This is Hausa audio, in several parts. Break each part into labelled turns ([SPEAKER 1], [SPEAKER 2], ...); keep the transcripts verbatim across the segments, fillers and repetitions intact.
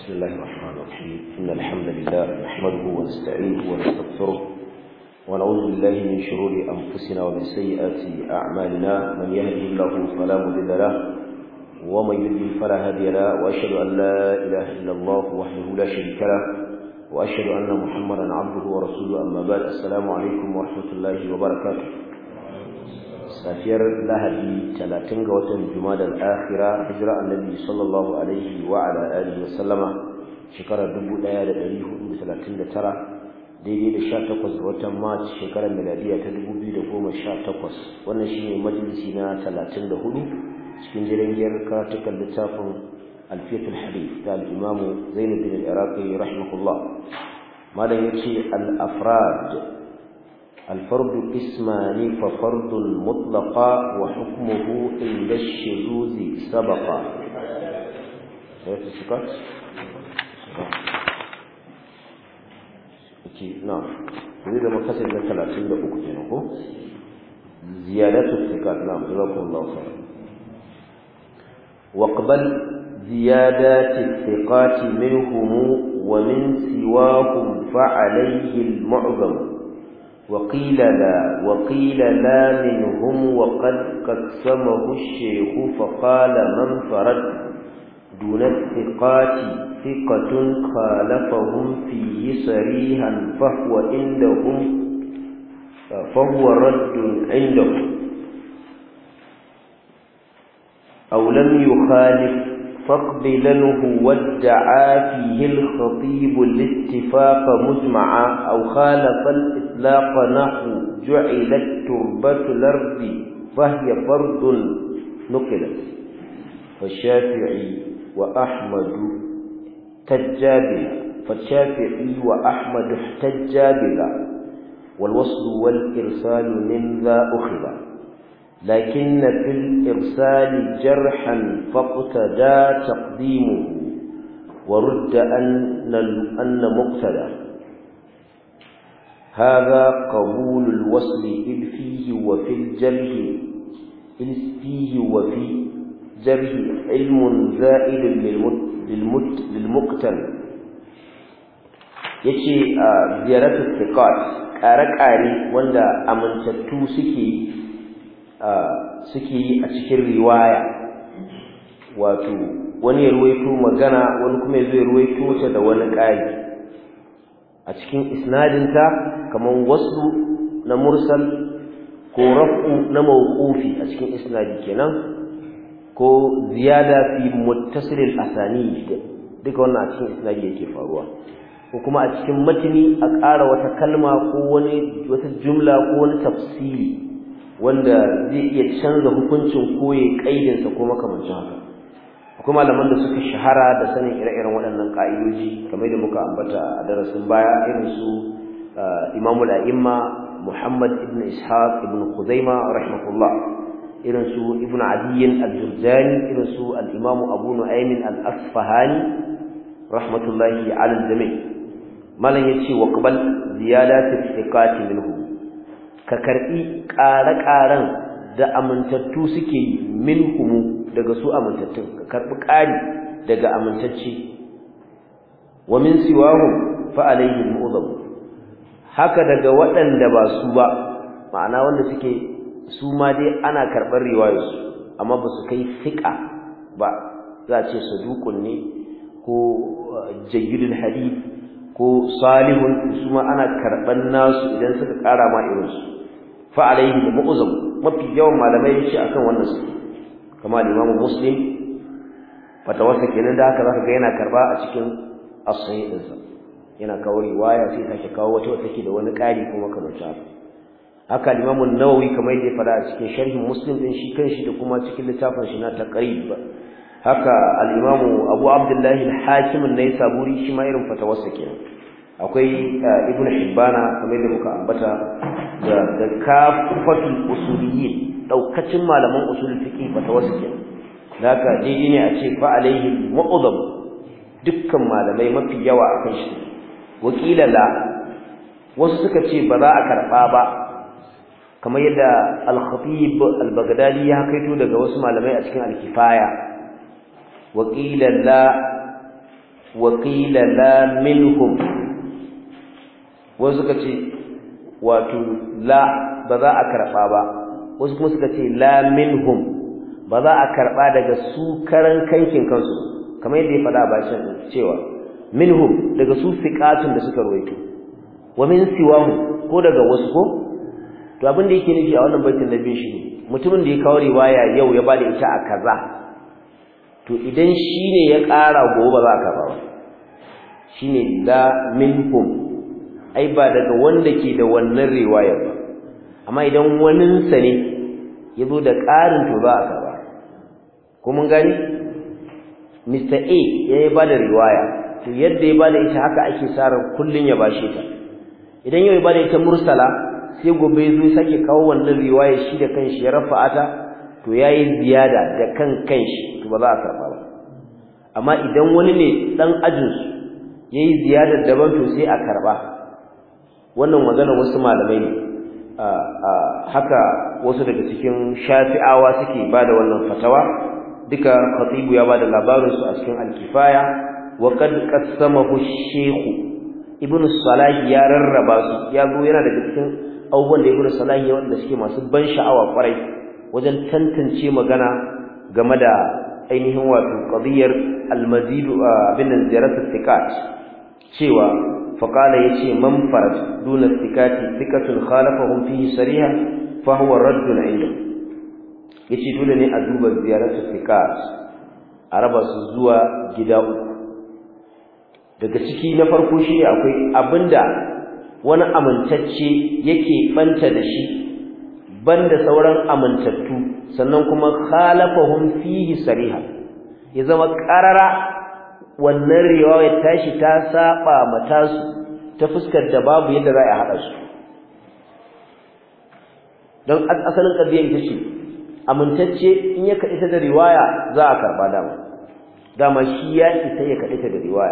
[SPEAKER 1] بسم الله الرحمن الرحيم إن الحمد لله نحمده ونستعينه ونستغفره ونعوذ بالله من شرور أنفسنا ومن سيئات أعمالنا من يهده الله فلا مضل له ومن يضلل فلا هادي له وأشهد أن لا إله إلا الله وحده لا شريك له وأشهد أن محمدا عبده ورسوله أما بعد السلام عليكم ورحمة الله وبركاته safiyar lahadi talatin ga watan jumadal akhira hijira annabi sallallahu alaihi wa ala alihi wa sallama shekarar dubu ɗaya da ɗari hudu da talatin da tara daidai da sha takwas ga watan march shekarar miladiya ta dubu biyu da goma sha takwas wannan shine majalisi na talatin da hudu cikin jirgin karatukan littafin alfiyatul hadith da al-imamu zainuddin al-iraqi rahimahullah malam yace al-afrad الفرد قسمان ففرد مطلقا وحكمه عند الشذوذ سبقا نعم نريد مقصد من ثلاثين دقيقة زيادة الثقات نعم جزاكم الله خيرا واقبل زيادات الثقات منهم ومن سواهم فعليه المعظم وقيل لا وقيل لا منهم وقد قسمه الشيخ فقال من فرد دون الثقات ثقة خالفهم فيه صريحا فهو عندهم فهو رد عندهم أو لم يخالف فاقبلنه وادعى فيه الخطيب الاتفاق مجمعا أو خالف الإطلاق نحو جعلت تربة الأرض فهي فرض نقلت فالشافعي وأحمد احتجا بها فالشافعي وأحمد احتجا بها والوصل والإرسال من ذا أخذ لكن في الإرسال جرحا فاقتدى تقديمه ورد أن أن مقتدى هذا قبول الوصل إذ فيه وفي الجرح إذ فيه وفي جرح علم زائد للمت للمقتل yace ziyaratu thiqat ƙare-ƙare wanda amintattu suke suke yi a cikin riwaya wato wani ya ruwaito magana wani kuma ya zo ya ruwaito ta da wani ƙari a cikin isnadinta kaman wasu na mursal ko raf'u na mawqufi a cikin isnadi kenan ko ziyada fi muttasil al-asanid duka wannan a cikin isnadi yake faruwa ko kuma a cikin matni a ƙara wata kalma ko wani wata jumla ko wani tafsiri wanda zai iya canza hukuncin koye kaidinsa ko makamancin haka akwai malaman da suka shahara da sanin ire-iren waɗannan ka'idoji kamar da muka ambata a darasin baya irin su Imam al-A'imma Muhammad ibn Ishaq ibn Khuzaima rahimahullah irin su Ibn Adi al-Jurjani irin su al-Imam Abu Nu'aym al-Asfahani rahmatullahi 'ala al-jami' malan yace wa qabal ziyadati thiqati minhu ka karbi ƙare-ƙaren da amintattu suke minhumu daga su amintattun ka karbi ƙari daga amintacce wa min siwahum fa alayhi al-mu'dham haka daga waɗanda ba su ba ma'ana wanda suke su ma dai ana karɓar riwayar su amma ba su kai fiqa ba za a ce saduqun ne ko jayyidul hadith ko salihun su ma ana karɓar nasu idan suka ƙara ma irin su fa alaihi da mu'zam mafi yawan malamai yace akan wannan su kamar Imam Muslim fatawarsa kenan da haka zaka ga yana karba a cikin as-sahih dinsa yana kawo riwaya sai sake kawo wata wata take da wani ƙari kuma kamar ta haka Imam An-Nawawi kamar yadda ya fada a cikin sharhin Muslim din shi kanshi da kuma cikin littafin shi na Taqrib haka al-Imam Abu Abdullah al-Hakim an-Naisaburi shi ma irin fatawarsa kenan akwai Ibn Hibbana kamar yadda muka ambata da da kafatul usuliyyin daukacin malaman usul fiqh fatawarsa kenan haka dai ne a ce fa alaihi mu'dham dukkan malamai mafi yawa akan shi wakila la wasu suka ce ba za a karba ba kamar yadda al-Khatib al-Baghdadi ya kaito daga wasu malamai a cikin al-Kifaya wakila la wa qila la minhum wasu suka ce wato la ba za a karba ba wasu kuma suka ce la minhum ba za a karba daga su karan kankin kansu kamar yadda ya faɗa ba shi cewa minhum daga su fiqatun da suka ruwaito wa min siwahu ko daga wasu ko to abin da yake nufi a wannan baitin nabi shi ne mutumin da ya kawo riwaya yau ya bada ita a kaza to idan shine ya ƙara gobe ba za ka ba shine la minhum ai ba daga wanda ke da wannan riwaya ba amma idan wanin sa ne yazo da ƙarin to za ka ba ko mun gani Mister A ya bada riwaya to yadda ya bada ita haka ake sarar kullun ya bashe ta idan yau ya bada ita mursala sai gobe zai sake kawo wannan riwaya shi da kanshi ya rafa'ata to yayi ziyada da kan kanshi to ba za a karba ba amma idan wani ne dan ajin su yayi ziyada daban to sai a karba wannan magana wasu malamai ne haka wasu daga cikin shafi'awa suke bada wannan fatawa duka khatibu ya bada labarin su a cikin al-kifaya wa qad qassamahu ash-shaykh ibn salah ya rarraba su ya go yana daga cikin abubuwan da ibn salah ya wanda suke masu ban sha'awa kwarai wajen tantance magana game da ainihin wato qadiyar al-mazid abin ziyaratu thiqat cewa faqala yace man farad duna thiqati thiqatun khalafahum fihi sariha fa huwa raddun inda yace dole ne a duba ziyaratu thiqat araba su zuwa gida uku daga ciki na farko shi akwai abinda wani amintacce yake banta da shi banda sauran amintattu sannan kuma khalafahum fihi sariha ya zama qarara wannan riwaya tashi ta saba mata su ta fuskar da babu yadda za a hada su don asalin kadiyar ita ce amintacce in ya kadita da riwaya za a karba dama dama shi ya isa ya kadita da riwaya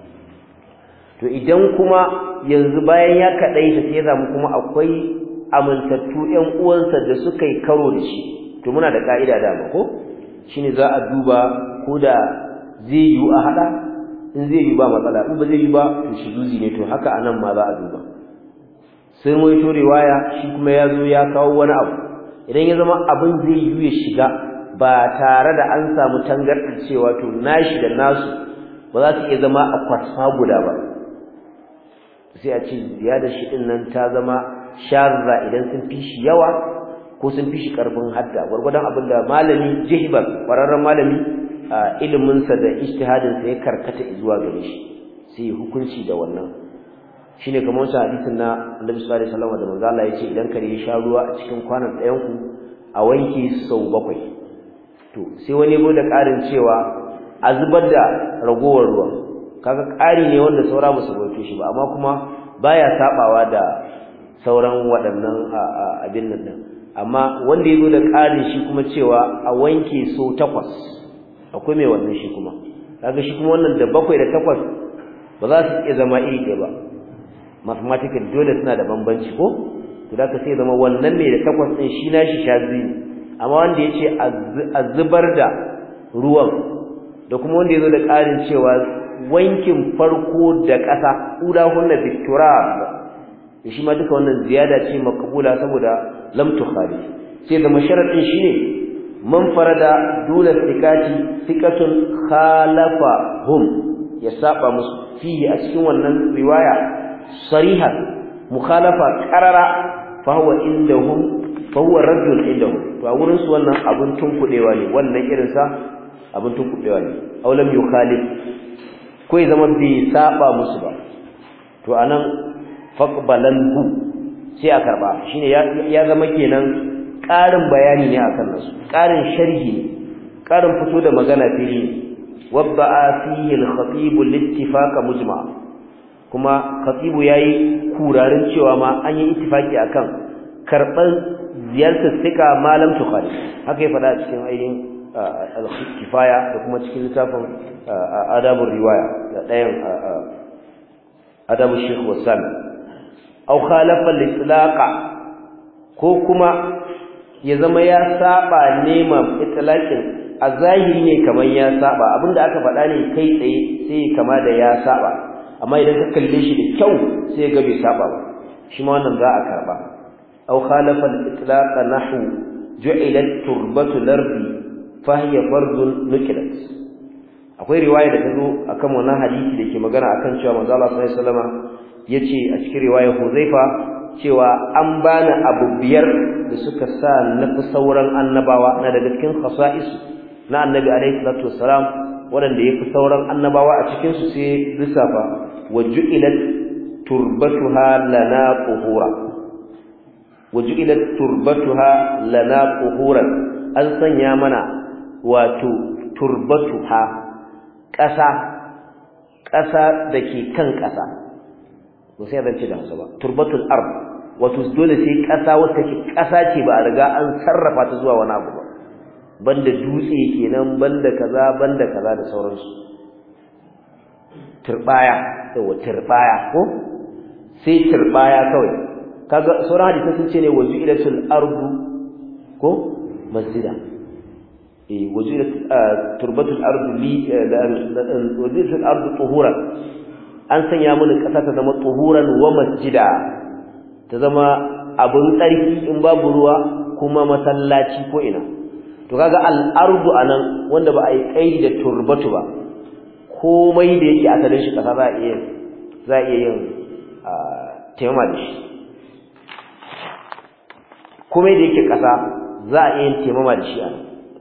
[SPEAKER 1] to idan kuma yanzu bayan ya kadaita sai zamu kuma akwai amintattu ƴan uwansa da suka yi karo da shi to muna da kaida dama ko shine za a duba ko da zai yi a hada in zai yi ba matsala in ba zai yi ba to shi zuzi ne to haka anan ma za a duba sai mu yi to riwaya shi kuma yazo ya kawo wani abu idan ya zama abin zai yi ya shiga ba tare da an samu tangarɗar cewa to nashi da nasu ba za su iya zama a kwasa guda ba sai a ce ziyadar shi din nan ta zama sharra idan sun fi shi yawa ko sun fi shi karfin hadda gurgurdan abinda malami jihbar kwararren malami ilimin sa da ijtihadin sa ya karkata zuwa gare shi sai hukunci da wannan shine kamar wannan hadisin na Annabi sallallahu alaihi wasallam da manzo Allah yace idan kare ya sha ruwa a cikin kwanan ɗayan ku a wanke sau bakwai to sai wani go da ƙarin cewa a zubar da ragowar ruwa kaga ƙari ne wanda saura ba su roke shi ba amma kuma baya sabawa da sauran waɗannan abin nan amma wanda yazo da ƙarin shi kuma cewa a wanke so takwas akwai mai wannan shi kuma kaga shi kuma wannan da bakwai da takwas ba za su iya zama iri ɗaya ba mathematical dole suna da bambanci ko to da ka sai zama wannan mai da takwas din shi nashi shazi amma wanda yace a zubar da ruwan da kuma wanda yazo da ƙarin cewa wankin farko da ƙasa udahunna biturab shi ma duka wannan ziyada ce makbula saboda lam tukhali sai da masharadin shine man farada dula tikati tikatun khalafahum ya saba musu fihi a cikin wannan riwaya sariha mukhalafa qarara fa huwa indahum fa huwa rajul indahum to a wurin su wannan abun tunkudewa ne wannan irin sa abun tunkudewa ne aw lam yukhalif ko ya zama bai saba musu ba to anan faqbalanhu sai a karba shine ya zama kenan ƙarin bayani ne akan nasu ƙarin sharhi ne ƙarin fito da magana fili wabba'a fihi al-khatib al-ittifaq mujma kuma khatibu yayi kurarin cewa ma an yi ittifaki akan karban ziyartar sika malam tukhari haka ya fada cikin ainihin al-kifaya da kuma cikin littafin adabur riwaya da ɗayan adabu shaykh wasan aw khalafa al-itlaqa ko kuma ya zama ya saba neman itlaqin a zahiri ne kamar ya saba abinda aka faɗa ne kai tsaye sai kama da ya saba amma idan ka kalle shi da kyau sai ga bai saba ba shi ma wannan za a karba aw khalafa al-itlaq nahu ju'ilat turbatu al-ardi fa hiya fardun nukilat akwai riwaya da tazo akan wannan hadisi dake magana akan cewa manzo Allah sallallahu alaihi wasallam yace a cikin riwayar Huzaifa cewa an bani abu biyar da suka sa nafi sauran annabawa na daga cikin khasa'is na annabi alaihi salatu wassalam wanda yafi sauran annabawa a cikin su sai lissafa waju'ilat turbatuha lana quhura waju'ilat turbatuha lana quhuran an sanya mana wato turbatuha ƙasa ƙasa dake kan ƙasa to sai zan ce da Hausa ba turbatul ard wato dole sai ƙasa wacce ke ƙasa ce ba a riga an sarrafa ta zuwa wani abu ba banda dutse kenan banda kaza banda kaza da sauransu turbaya yawa turbaya ko sai turbaya kawai kaga sauran hadisi sun ce ne waju'ilatul ardu ko masjida eh waju'ilat turbatul ardu li waju'ilatul ardu tuhura an sanya mana kasa ta zama tuhuran wa masjida ta zama abun tsarki in babu ruwa kuma masallaci ko ina to kaga al-ardu anan wanda ba a yi kaidi da turbatu ba komai da yake asalin shi kasa za a iya za a iya yin taimama da shi komai da yake kasa za a iya yin taimama da shi anan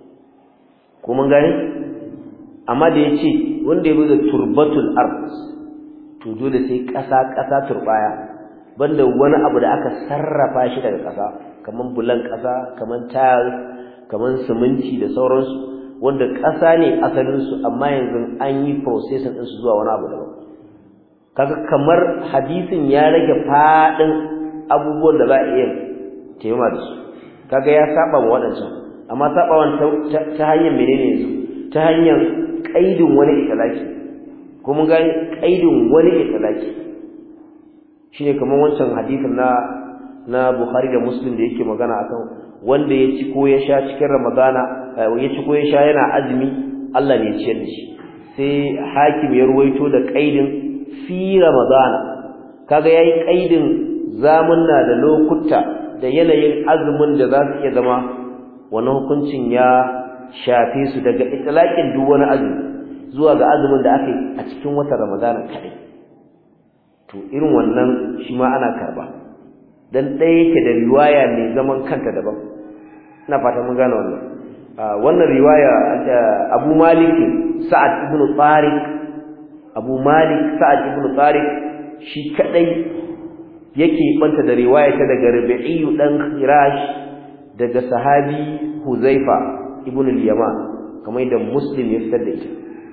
[SPEAKER 1] ko mun gane amma da yace wanda ya da turbatul ard to dole sai kasa kasa turbaya banda wani abu da aka sarrafa shi daga kasa kaman bulan kasa kaman tile kaman siminti da sauransu wanda kasa ne asalin su amma yanzu an yi processing din su zuwa wani abu daban kaga kamar hadisin ya rage fadin abubuwan da za a iya taimaka da su kaga ya saba wa wadancan amma sabawan ta hanyar menene yanzu ta hanyar kaidin wani italaki ko mun ga kaidin wani italaki shine kaman wancan hadisin na na Bukhari da Muslim da yake magana akan wanda ya ci ko ya sha cikin Ramadana ya ci ko ya sha yana azumi Allah ne ya ciyar da shi sai hakim ya ruwaito da kaidin fi Ramadana kaga yayi kaidin zamunna da lokuta da yanayin azumin da za su iya zama wannan hukuncin ya shafe su daga itlaqin duk wani azumi zuwa ga azumin da aka yi a cikin watan Ramadana kadai to irin wannan shi ma ana karba dan dai yake da riwaya mai zaman kanta daban ina fata mun gane wannan wannan riwaya Abu Malik Sa'ad ibn Tariq Abu Malik Sa'ad ibn Tariq shi kadai yake banta da riwaya ta daga Rabi'i dan Khirash daga sahabi Huzaifa ibn al-Yaman kamar yadda Muslim ya fitar da ita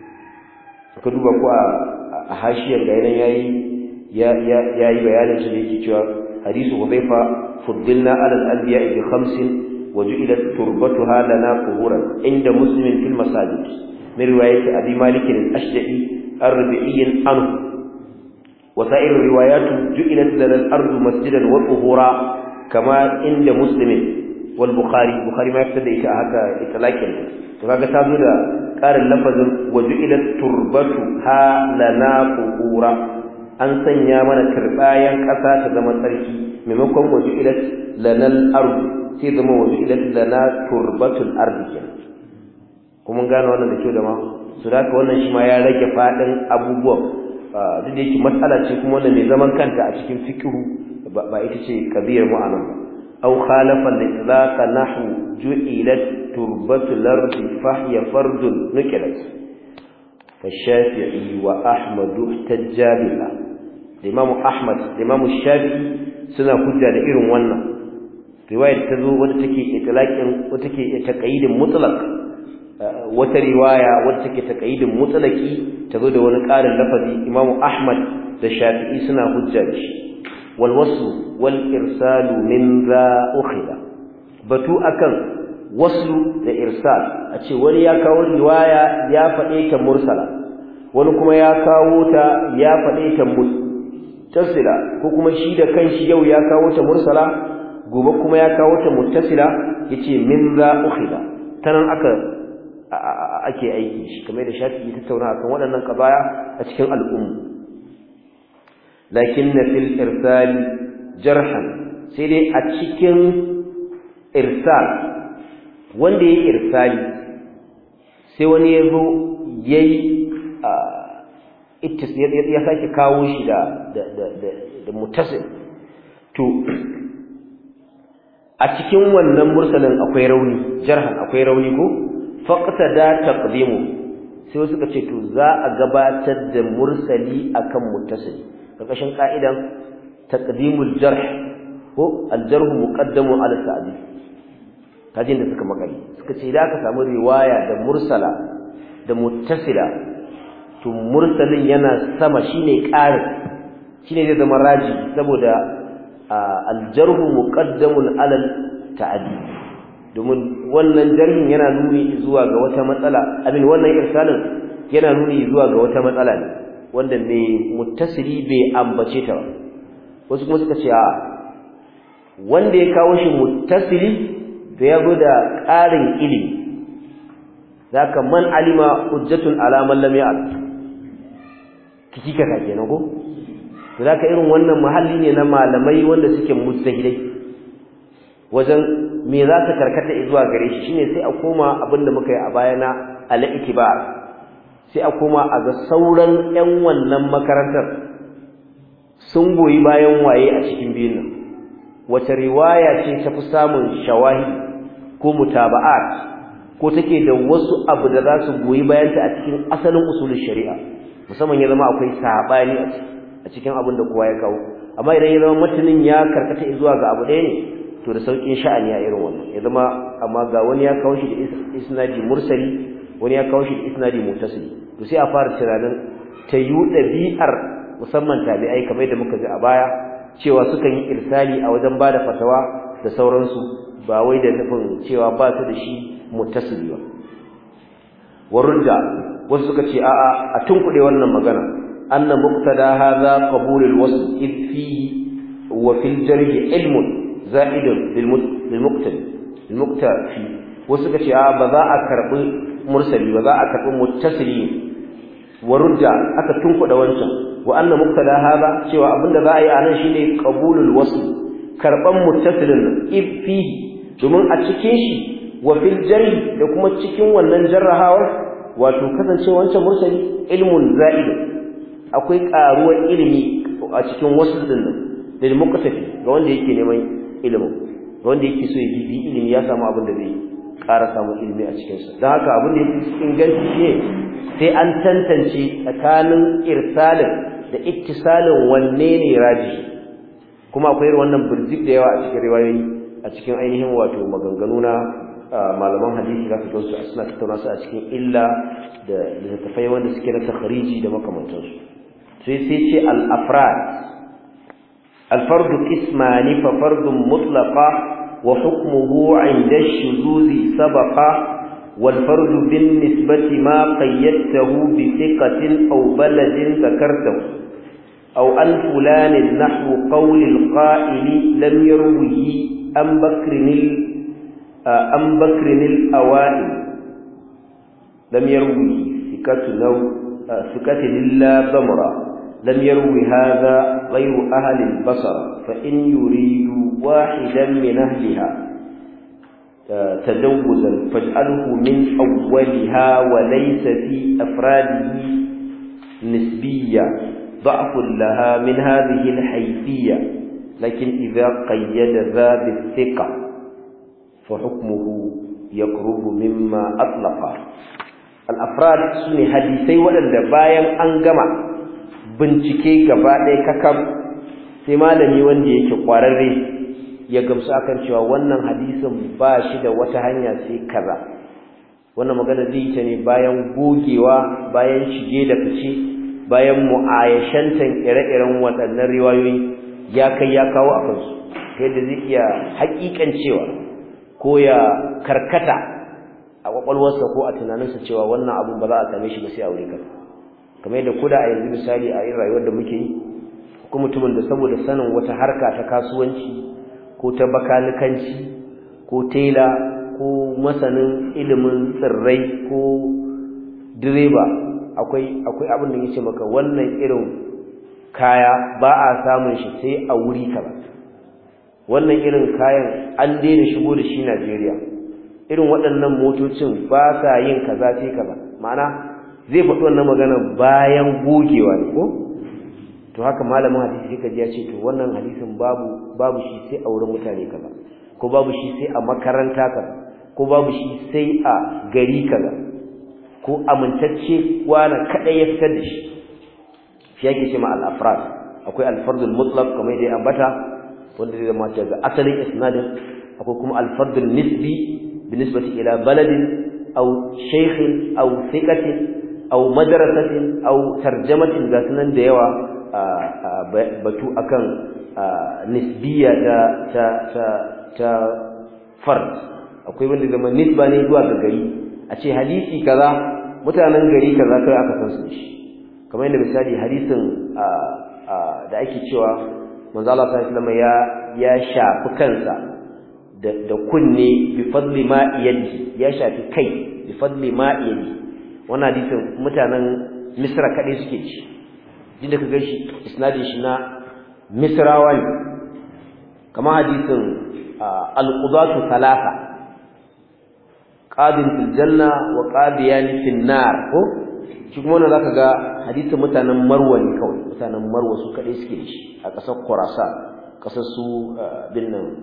[SPEAKER 1] ka duba ko a hashiyar ga yanan yayi ya yayi bayanin shi yake cewa hadisu Huzaifa fuddilna ala al-anbiya bi khamsin waju'ilat turbatuha lana quhuran inda Muslim fil masajid min riwayat Abi Malik al-Ashja'i ar-Rabi'i anhu wa sa'ir riwayat ju'ilat lana al-ardu masjidan wa tuhura kama inda Muslim والبخاري بخاري ما يبتدئ ita haka itlaqin to kaga ta zo da karin lafazin waju'ilat turbatu ha lana qura an sanya mana turbayan kasa ta zama tsarki maimakon waju'ilat lanal ard sai zama waju'ilat lana turbatul ard kuma gano wannan da kyau da ma su da wannan shi ma ya rage fadin abubuwan duk da yake matsala ce kuma wannan mai zaman kanta a cikin fiqhu ba ita ce kabiyar mu anan ba أو خالف الإطلاق نحو جئلت تربة الأرض فهي فرد نكلت فالشافعي وأحمد احتج بالله الإمام أحمد الإمام الشافعي سنة حجة لإيرون وانا رواية تذو وتكي إطلاق وتكي تقييد مطلق وترواية وتكي تقييد مطلق تذو دون قال اللفظ إمام أحمد الشافعي سنة حجة لشي والوصل والإرسال من ذا أخذ بتو أكن وصل لإرسال أشي ولي يكاو رواية يا فئيك مرسلة ولكما يكاو تا يا فئيك متصلة كما شيد كان شيو يكاو تا مرسلة gobe kuma ya kawo ta muttasila yace min za ukhida tanan aka ake aiki shi kamar da Shafi'i ta tattauna akan waɗannan qadaya a cikin al'umma lakin fil irsal jarhan sai dai a cikin irsal wanda yayi irsali sai wani yazo yayi ya sake kawo shi da da da da muttasil to a cikin wannan mursalin akwai rauni jarhan akwai rauni ko faqtada taqdimu sai suka ce to za a gabatar da mursali akan muttasil karkashin ka'idan taqdimul jarh ko al-jarh muqaddamu ala ta'dil kajin da suka makali suka ce idan aka samu riwaya da mursala da muttasila to mursalin yana sama shine ƙarin shine zai zama raji saboda al-jarh muqaddamun ala ta'dil domin wannan jarhin yana nuni zuwa ga wata matsala abin wannan irsalin yana nuni zuwa ga wata matsala ne wanda mai muttasili bai ambace ta ba wasu kuma suka ce a wanda ya kawo shi muttasili to ya zo da ƙarin ilimi zaka man alima hujjatun ala man lam ya'lam kika ka kenan ko to zaka irin wannan mahalli ne na malamai wanda suke mujtahidai wajen me za ka karkata zuwa gare shi shine sai a koma abinda muka yi a bayana al-ikbar sai a koma a ga sauran ƴan wannan makarantar sun goyi bayan waye a cikin biyun nan wace riwaya ce ta fi samun shawahid ko mutaba'at ko take da wasu abu da za su goyi bayanta a cikin asalin usulul shari'a musamman ya zama akwai sabani a cikin abin da kowa ya kawo amma idan ya zama matanin ya karkata zuwa ga abu ɗaya ne to da saukin sha'ani a irin wannan ya zama amma ga wani ya kawo shi da isnadi mursali wani ya kawo shi da isnadi muttasili to sai a fara tunanin tayu dabi'ar musamman tabi'ai kamar da muka ji a baya cewa sukan yi irsali a wajen bada fatawa da sauransu ba wai da nufin cewa ba su da shi muttasili ba warudda wasu suka ce a'a a tunkuɗe wannan magana anna muqtada hadha qabul al-wasl id fihi wa fil jarh ilmun za'idun lil muqtadi lil muqtafi wasu suka ce a'a ba za a karbi mursali ba za a karbi muttasili warudda aka tunkuɗe wancan wa anna muqtada hadha cewa abinda za a yi anan shine qabulul wasl karban muttasilin id fihi domin a cikin shi wa fil jarh da kuma cikin wannan jarrahawar wato kasance wancan mursali ilmun za'id akwai karuwar ilimi a cikin wasu dinnan da muqtafi ga wanda yake neman ilimi ga wanda yake so ya bibi ilimi ya samu abin da zai ƙara samun ilimi a cikin sa dan haka abin da yake inganci ne sai an tantance tsakanin irsalin da ittisalin wanne ne raji kuma akwai wannan burjik da yawa a cikin riwayoyi a cikin ainihin wato maganganu na malaman hadisi za su su suna tattauna su a cikin illa da littattafai wanda suke na takhriji da makamantansu sai sai ce al-afrad al-fardu qismani fa fardun mutlaqa wa hukmuhu 'inda ash-shuzuzi sabaqa wal fardu bin nisbati ma qayyadtahu bi thiqatin aw baladin dhakartahu aw an fulan nahwu qawli al-qa'ili lam yarwihi am bakrin أم بكر الأوائل لم يروي ثقة لو ثقة إلا بمرة لم يروي هذا غير أهل البصر فإن يريد واحدا من أهلها تجوزا فاجعله من أولها وليس في أفراده نسبية ضعف لها من هذه الحيثية لكن إذا قيد ذا بالثقة فحكمه يقرب مما أطلق الأفراد سنة حديثي ولن باين أنجمع bincike gaba ɗaya kakam sai malami wanda yake ƙwararre ya gamsu akan cewa wannan hadisin ba shi da wata hanya sai kaza wannan magana zai ta ne bayan gogewa bayan shige da fice bayan mu'ayashantan ire-iren waɗannan riwayoyi ya kai ya kawo a kansu ta yadda zai iya haƙiƙan cewa ko ya karkata a kwakwalwarsa ko a tunaninsa cewa wannan abun ba za a same shi ba sai a wuri kaza kamar yadda kuda a yanzu misali a irin rayuwar da muke yi ko mutumin da saboda sanin wata harka ta kasuwanci ko ta bakanikanci ko tela ko masanin ilimin tsirrai ko direba akwai akwai abin da yake maka wannan irin kaya ba a samun shi sai a wuri kaza wannan irin kayan an daina shigo da shi Najeriya irin waɗannan motocin ba sa yin kaza sai kaza ma'ana zai faɗi wannan magana bayan gogewa ne ko to haka malamin hadisi kaji ya ce to wannan hadisin babu babu shi sai a wurin mutane kaza ko babu shi sai a makaranta kaza ko babu shi sai a gari kaza ko amintacce wani kadai ya fitar da shi shi yake cewa al-afrad akwai al-fardul mutlaq kamar da ya ambata wanda zai zama daga asalin isnadin akwai kuma al-fardul nisbi binisbati ila baladin aw shaykhin aw thiqatin aw madrasatin aw tarjamatin ga sunan da yawa batu akan nisbiya ta ta ta ta fard akwai wanda zama nisba ne zuwa ga gari a ce hadisi kaza mutanen gari kaza kai aka san su shi kamar yadda misali hadisin da ake cewa manzo Allah sallallahu alaihi wasallam ya ya shafi kansa da da kunne bi fadli ma yadi ya shafi kai bi fadli ma yadi wannan hadisin mutanen Misra kadai suke ci inda ka gashi isnadin shi na Misrawa ne kamar hadisin al-qudatu thalatha qadin fil janna wa qadiyan fil nar ko shi kuma wannan zaka ga hadisin mutanen Marwa ne kawai mutanen Marwa su kadai suke da shi a kasar Khurasan kasar su bin nan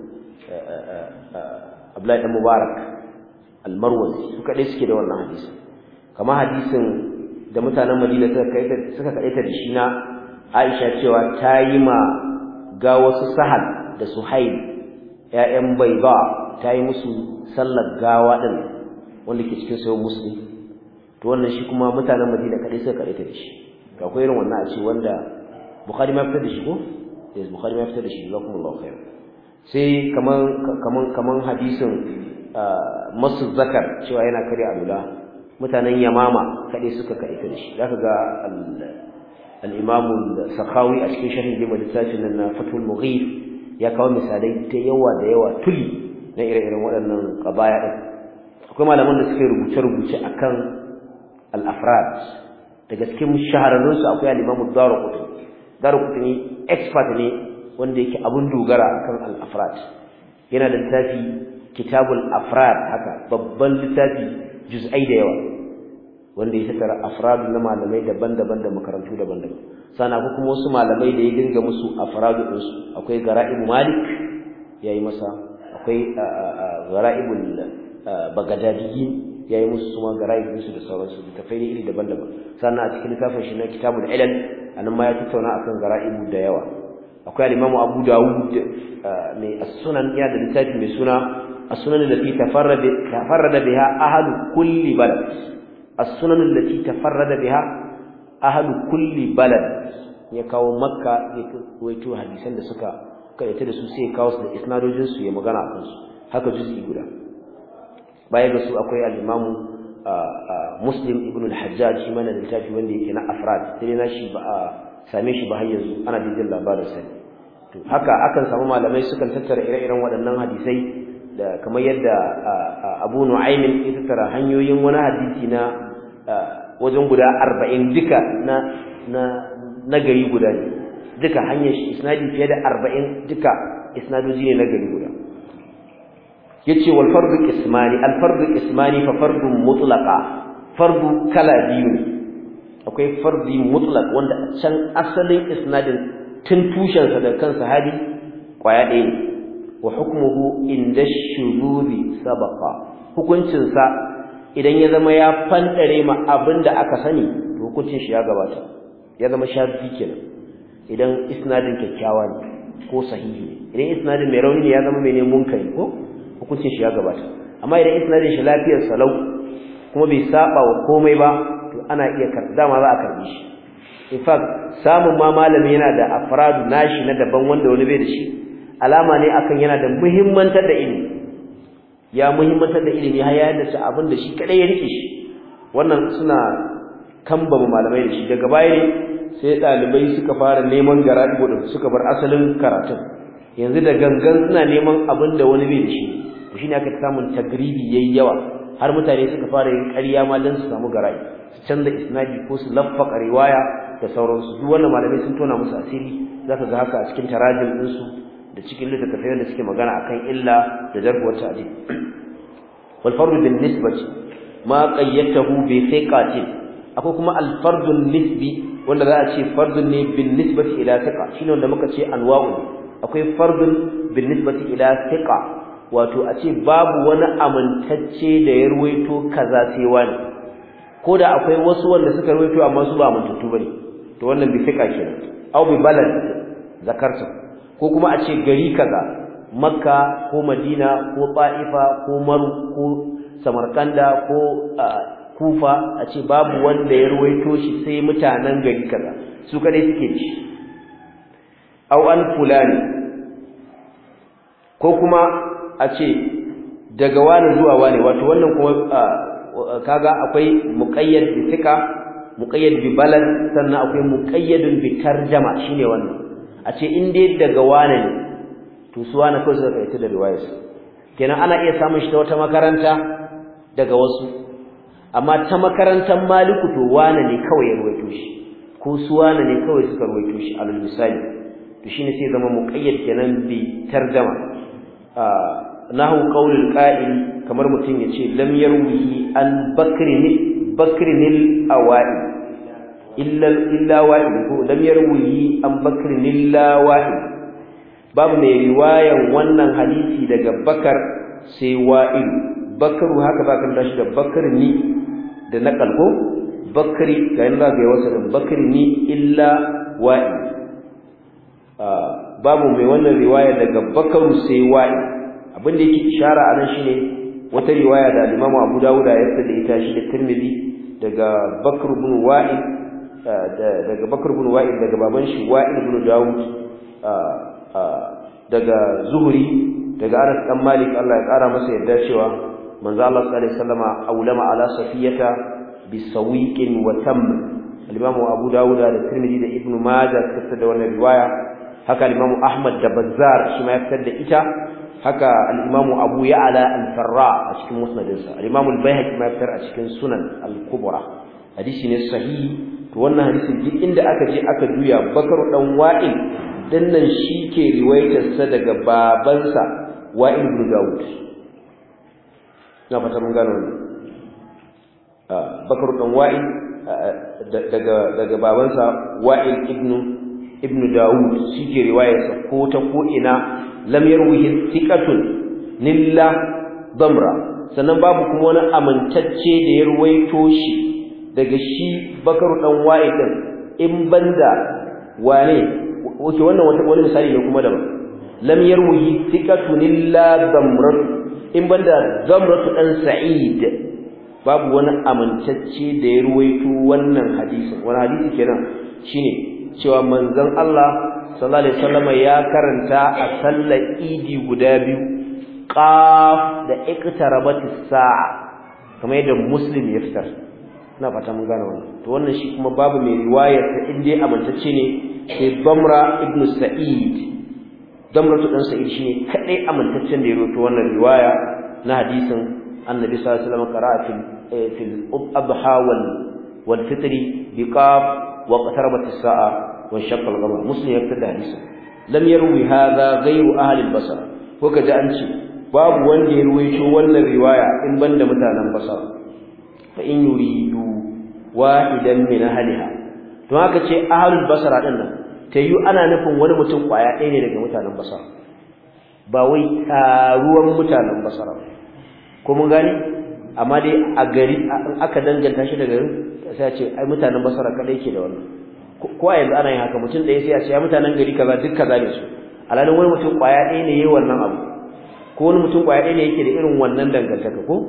[SPEAKER 1] Abdullahi ibn Mubarak al-Marwazi su kadai suke da wannan hadisi kamar hadisin da mutanen Madina suka kai suka kai ta da shi na Aisha cewa ta yi ma ga wasu Sahal da Suhail ƴaƴan Baiba ta yi musu sallar gawa din wanda ke cikin sahih Muslim to wannan shi kuma mutanen Madina kadai suka kai ta da shi to akwai irin wannan a ce wanda Bukhari ma fitar da shi ko yes Bukhari ma fitar da shi jazakumullahu khair sai kaman kaman kaman hadisin masu zakar cewa yana kare alula mutanen Yamama kadai suka kai ta da shi zaka ga al-Imam al-Sakhawi a cikin sharhin Jami' al-Littafin na Fathul Mughith ya kawo misalai da yawa da yawa tuli na ire-iren waɗannan qabaya din akwai malaman da suka rubuce-rubuce akan al-afrad daga cikin shahararrun su akwai al-Imam ad-Darqutni Darqutni expert ne wanda yake abun dogara akan al-afrad yana da littafi kitabul afrad haka babban littafi juz'ai da yawa wanda ya tattara afrad na malamai daban-daban da makarantu daban-daban sana ko kuma wasu malamai da ya dinga musu afradu din su akwai gara'ib malik yayi masa akwai gara'ibul bagadadiyin yayi musu kuma gara'ib su da sauransu da tafai iri daban-daban sannan a cikin littafin shi na kitabul ilal anan ma ya tattauna akan gara'ibu da yawa akwai al-Imam Abu Dawud mai as-Sunan ya da littafi mai suna as-Sunan allati tafarrada tafarrada biha ahlu kulli balad as-Sunan allati tafarrada biha ahlu kulli balad ya kawo Makka ya waito hadisan da suka kaita da su sai ya kawo su da isnadojin su ya magana akan su haka juz'i guda baya ga su akwai al-Imam Muslim ibn al-Hajjaj shi mana littafi wanda yake na afrad sai na shi ba same shi ba har yanzu ana da jin labarin sa to haka akan samu malamai sukan tattara ire-iren waɗannan hadisai da kamar yadda Abu Nu'aym ya tattara hanyoyin wani hadisi na wajen guda arba'in duka na na nagari guda ne duka hanyar isnadi fiye da arba'in duka isnadoji ne nagari guda yace wal fardu ismani al fardu ismani fa fardun mutlaqa fardu kala biyu ne akwai fardi mutlaq wanda a can asalin isnadin tun tushen sa da kansa hadi kwaya ɗaya ne wa hukmuhu inda shurubi sabaqa hukuncin sa idan ya zama ya fandare ma abinda aka sani to hukuncin shi ya gabata ya zama shafi kenan idan isnadin kyakkyawa ne ko sahihi ne idan isnadin mai rauni ne ya zama mai ne munkari ko hukuncin shi ya gabata amma idan isnadin shi lafiyar salau kuma bai saba wa komai ba to ana iya karɓa dama za a karɓi shi in fact samun ma malami yana da afradu nashi na daban wanda wani bai da shi alama ne akan yana da muhimmantar da ilimi ya muhimmantar da ilimi har ya yadda abin da shi kadai ya rike shi wannan suna kambama malamai da shi daga baya ne sai dalibai suka fara neman garaɗi din suka bar asalin karatun yanzu da gangan suna neman abin da wani bai da shi to shine aka samu tagribi yayi yawa har mutane suka fara yin ƙarya ma dan su samu garaɗi su canza isnadi ko su laffaka riwaya da sauransu duk wannan malamai sun tona musu asiri zaka ga haka a cikin tarajim din su da cikin littattafai da suke magana akan illa da jarhuwar ta'dil wal fardu bin nisbati ma qayyatahu bi thiqatin akwai kuma al fardu nisbi wanda za a ce fardun ne bin nisbati ila thiqa shine wanda muka ce anwa'u akwai fardun bin nisbati ila thiqa wato a ce babu wani amintacce da ya ruwaito kaza sai wani ko da akwai wasu wanda suka ruwaito amma su ba amintattu bane to wannan bi thiqa kenan aw bi balad zakarta ko kuma a ce gari kaza makka ko madina ko ta'ifa ko maru ko samarkanda ko kufa a ce babu wanda ya ruwaito shi sai mutanen gari kaza su kadai suke ci aw an fulani ko kuma a ce daga wani zuwa wani wato wannan kuma kaga akwai muqayyad bi thika muqayyad bi balad sannan akwai muqayyadun bi tarjama shine wannan a ce in dai daga wani ne to su wani kawai suka kai da riwayar kenan ana iya samun shi ta wata makaranta daga wasu amma ta makarantar maliku to wane ne kawai ya ruwaito shi ko su wane ne kawai suka ruwaito shi alal misali to shine sai zama muqayyad kenan bi tarjama nahu qaulul qa'il kamar mutun yace lam yarwihi an bakrin bakrin al-awai illa illa wa'id ko lam yarwihi an bakrin illa wa'id babu mai riwayan wannan hadisi daga bakar sai wa'id bakaru haka ba kan dashi da bakri da naqal ko bakri kayan da ga wasa da bakri ni illa wa'i babu mai wannan riwaya daga bakaru sai wa'i abin da yake ishara anan shine wata riwaya da Imam Abu Dawud ya tsada ita shi da Tirmidhi daga Bakr ibn Wa'i daga Bakr ibn Wa'i daga baban shi Wa'i ibn Dawud daga Zuhri daga Anas dan Malik Allah ya kara masa yadda cewa manzo Allah sallallahu alaihi wasallama aulama ala safiyata bisawiqin wa tam al-Imam Abu Dawud da Tirmidhi da Ibn Majah suka da wannan riwaya haka al-Imam Ahmad da Bazzar shi ma ya fitar da ita haka al-Imam Abu Ya'la al-Farra a cikin musnadinsa al-Imam al-Baihaqi ma ya fitar a cikin Sunan al-Kubra hadisi ne sahihi to wannan hadisi duk inda aka je aka juya Bakar dan Wa'il dannan shi ke riwayar sa daga babansa Wa'il ibn Dawud na fata mun gano ne Bakar dan Wa'il daga daga babansa Wa'il ibn ibn Dawud shike riwayarsa ko ta ko ina lam yarwihi thiqatun lillah damra sannan babu kuma wani amintacce da ya ruwaito shi daga shi Bakar dan Wa'il din in banda wane wace wannan wani misali ne kuma daban lam yarwihi thiqatun lillah damra in banda zamratu dan Sa'id babu wani amintacce da ya ruwaito wannan hadisi wani hadisi kenan shine cewa manzon Allah sallallahu alaihi wasallam ya karanta a sallar Idi guda biyu qaf da iqtarabatis sa'a kamar yadda Muslim ya fitar ina fata mun gane wannan to wannan shi kuma babu mai riwayar ta inda amintacce ne sai Damra ibn Sa'id Damratu dan Sa'id shine kadai amintaccen da ya rawaito wannan riwaya na hadisin Annabi sallallahu alaihi wasallam qara'a fil fil adha wal wal fitri biqaf wa qatarabat as-sa'a wa shaqqa al-qamar Muslim ya fitar da hadisin lam yarwi hadha ghayru ahli al-Basra ko kaje an ce babu wanda ya rawaito wannan riwaya in banda mutanen Basra fa in yuridu wahidan min ahliha to haka ce ahlul Basra din nan tayu ana nufin wani mutum kwaya ɗaya ne daga mutanen Basra ba wai taruwan mutanen Basra ko mun gani amma dai a gari aka danganta shi da garin sai a ce ai mutanen Basra kadai ke da wannan ko a yanzu ana yin haka mutum ɗaya sai a ce ya mutanen gari kaza duk kaza ne su alalin wani mutum kwaya ɗaya ne yayin wannan abu ko wani mutum kwaya ɗaya ne yake da irin wannan dangantaka ko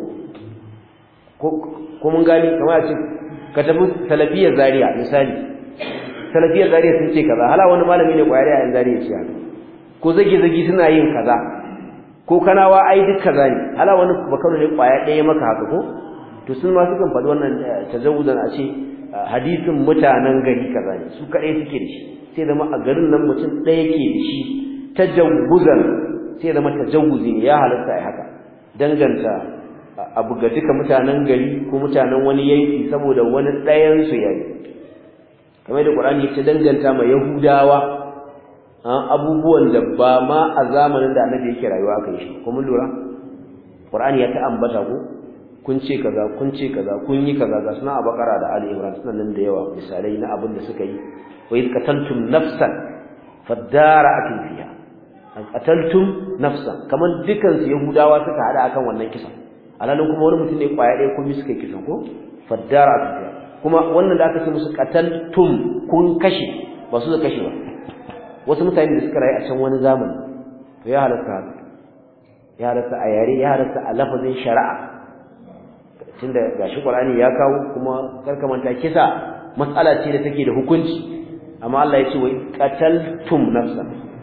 [SPEAKER 1] ko mun gani kamar a ce ka tafi salafiyar Zaria misali salafiyar Zaria sun ce kaza hala wani malami ne kwaya ɗaya a Zaria ce haka ko zage zage suna yin kaza ko kanawa ai duk kaza ne hala wani bakaro ne kwaya ɗaya maka haka ko to sun ma sukan faɗi wannan tajawuzan a ce hadisin mutanen gari kaza ne su kadai suke da shi sai zama a garin nan mutum ɗaya ke da shi tajawuzan sai zama tajawuzi ne ya halatta ai haka danganta abu ga duka mutanen gari ko mutanen wani yanki saboda wani ɗayan su yayi kamar da Qur'ani ya danganta ma Yahudawa abubuwan da ba ma a zamanin da Annabi yake rayuwa aka yi shi ko mun lura Qur'ani ya ta ambata ko kun ce kaza kun ce kaza kun yi kaza ga suna a Bakara da Ali Imran suna nan da yawa misalai na abin da suka yi wa id qataltum nafsan fadara'atum fiha qataltum nafsan kaman dukan su Yahudawa suka hada akan wannan kisan alalun kuma wani mutum ne kwaya ɗaya kuma suka yi kisan ko fadara'atum fiha kuma wannan da aka ce musu qataltum kun kashe ba su da kashe ba wasu mutane da suka rayu a can wani zamani to ya halatta haka ya halatta a yare ya halatta a lafazin shari'a tunda gashi Qur'ani ya kawo kuma karkamanta kisa matsala ce da take da hukunci amma Allah ya ce wai qataltum nafsan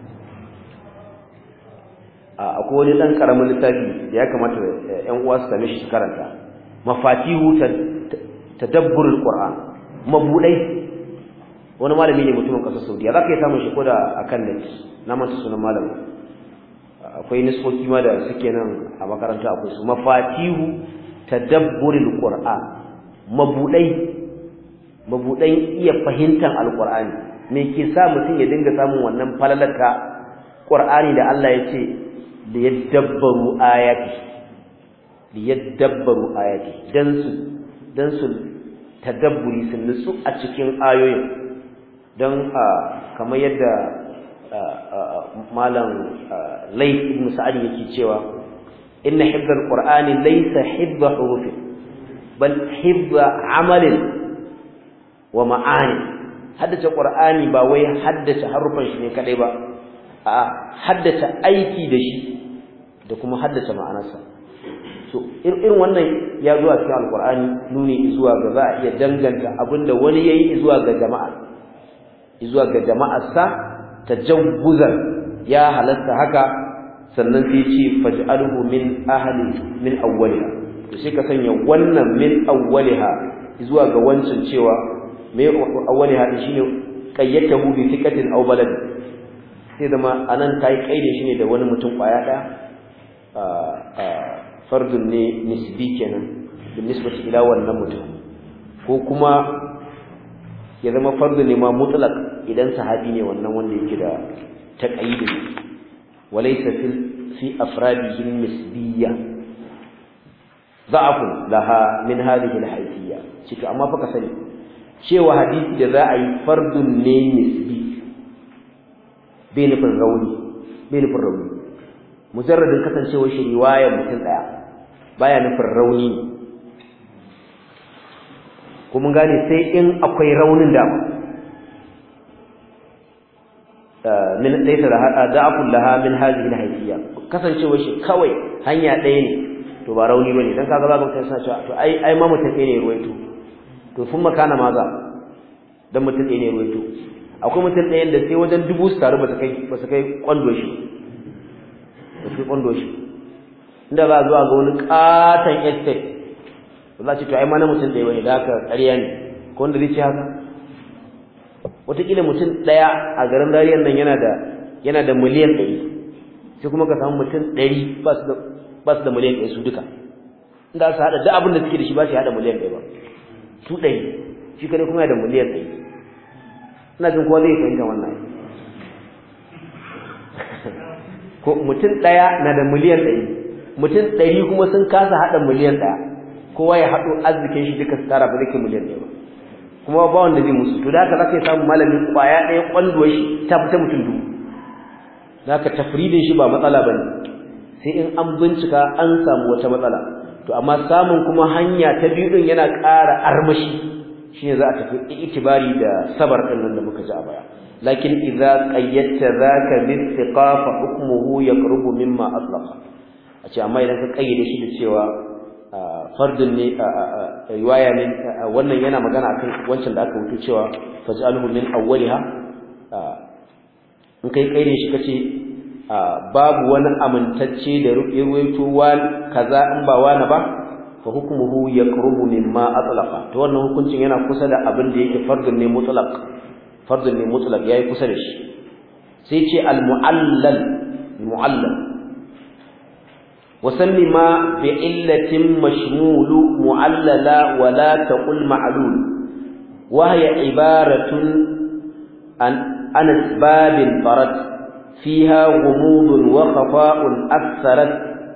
[SPEAKER 1] a akwai wani dan karamin littafi da ya kamata ƴan uwa su same shi su karanta mafatihu tadabburul Qur'an mabudai wani malami ne mutumin kasar Saudiya zaka yi samun shi koda akan net na manta sunan malamin akwai nisoki ma da suke nan a makaranta akwai su mafatihu tadabburul Qur'an mabudai mabudan iya fahimtar alqur'ani me ke sa mutum ya dinga samun wannan falalaka qur'ani da Allah ya ce da yadabbaru ayati da yadabbaru ayati dan su dan su tadabburi sun nutsu a cikin ayoyin dan kamar yadda malam Layth ibn Sa'd yake cewa inna hifdhal qur'ani laysa hifdha huruf bal hifdha amalin wa ma'ani haddace qur'ani ba wai haddace harufan shi ne kadai ba a haddace aiki da shi da kuma haddace ma'anarsa so irin wannan ya zo a cikin alqur'ani nuni zuwa ga za a iya danganta abinda wani yayi zuwa ga jama'a zuwa ga jama'arsa tajawuzan ya halatta haka sannan sai ce faj'alhu min ahli min awwaliha to sai ka sanya wannan min awwaliha zuwa ga wancan cewa me awwaliha din shine qayyatahu bi thiqatin aw balad sai da ma anan kai kaide shine da wani mutum kwaya daya a fardun ne nisbi kenan bin nisbati ila wannan mutum ko kuma ya zama fardun ne ma mutlaq idan sahabi ne wannan wanda yake da taqayyid walaysa fil fi afradihi nisbiyya ضعف لها من هذه الحيثية cika amma fa ka sani cewa hadisi da za a yi fardun ne nisbi bai nufin rauni bai nufin rauni mujarradin kasancewar shi riwayar mutum daya baya nufin rauni ko mun gane sai in akwai raunin da min laysa da'af laha min hadhihi alhaythiyya kasancewar shi kawai hanya ɗaya ne to ba rauni bane dan kaga babu kai suna cewa to ai ai ma mutum ɗaya ne ruwaito to sun makana maza dan mutum ɗaya ne ruwaito akwai mutum ɗayan da sai wajen dubu su taru ba su kai ba su kai kwando shi ba su kai kwando shi inda za zuwa ga wani katon estate ba za ce to ai ma na mutum ɗaya bane da haka ƙarya ne ko wanda zai ce haka wataƙila mutum ɗaya a garin Dariyar nan yana da yana da miliyan ɗari sai kuma ka samu mutum ɗari ba su da ba su da miliyan ɗaya su duka inda su haɗa duk abin da suke da shi ba su haɗa miliyan ɗaya ba su ɗari shi kadai kuma yana da miliyan ɗaya ina jin kowa zai fahimta wannan ko mutum ɗaya na da miliyan ɗari mutum ɗari kuma sun kasa haɗa miliyan ɗaya kowa ya haɗo arzikin shi duka su tara ba zai kai miliyan ɗaya ba kuma ba wanda zai musu to da haka za ka samu malamin ƙwaya ɗaya ƙwanduwar shi ta fita mutum dubu za ka tafridin shi ba matsala ba ne sai in an bincika an samu wata matsala to amma samun kuma hanya ta biyu din yana ƙara armashi shine za a tafi itibari da sabar din nan da muka ji a baya lakin idza qayyadta zaka bi istiqafa hukmuhu yaqrubu mimma atlaqa a ce amma idan ka kayyade shi da cewa fardun ne riwaya ne wannan yana magana akan wancan da aka wuce cewa faj'alhu min awwaliha in kai kayyade shi kace babu wani amintacce da ruwaito wal kaza in ba wani ba fa hukmuhu yaqrubu mimma atlaqa to wannan hukuncin yana kusa da abin da yake fardun ne mutlaq fardun ne mutlaq yayi kusa da shi sai ce al muallal muallal وسمي ما بعلة مشمول معللا ولا تقل معلول وهي عبارة عن عن أسباب طرت فيها غموض وخفاء أكثرت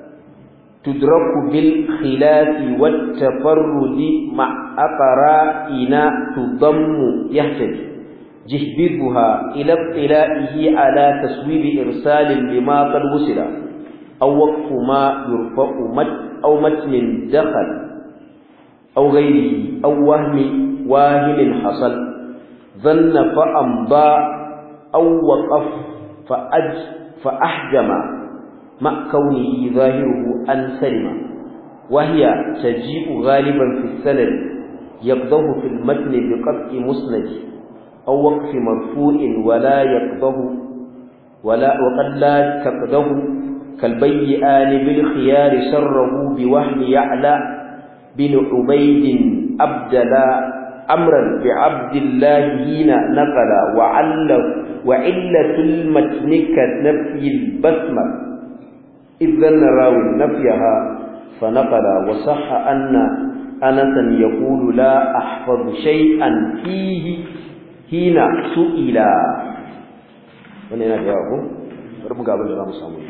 [SPEAKER 1] تدرك بالخلاف والتفرد مع أقرائن تضم يهتدي جهبذها إلى اطلاعه على تصويب إرسال لما قد وصل أو وقف ما يرفع مت أو متن دخل أو غيره أو وهم واهل حصل ظن فأمضى أو وقف فأج فأحجم مع كونه ظاهره أن سلم وهي تجيء غالبا في السند يقضه في المتن بقطع مسند أو وقف مرفوع ولا يقضه ولا وقد لا تقضه كالبيئان بالخيار سره بوهم يعلى بن عبيد أبدلا أمرا بعبد الله هنا نقل وعل وعلة المتن كنفي البسمة إذ ظن راوي نفيها فنقل وصح أن أنسا يقول لا أحفظ شيئا فيه هنا سئلا ونحن جاءكم ربما قابل الله مسامون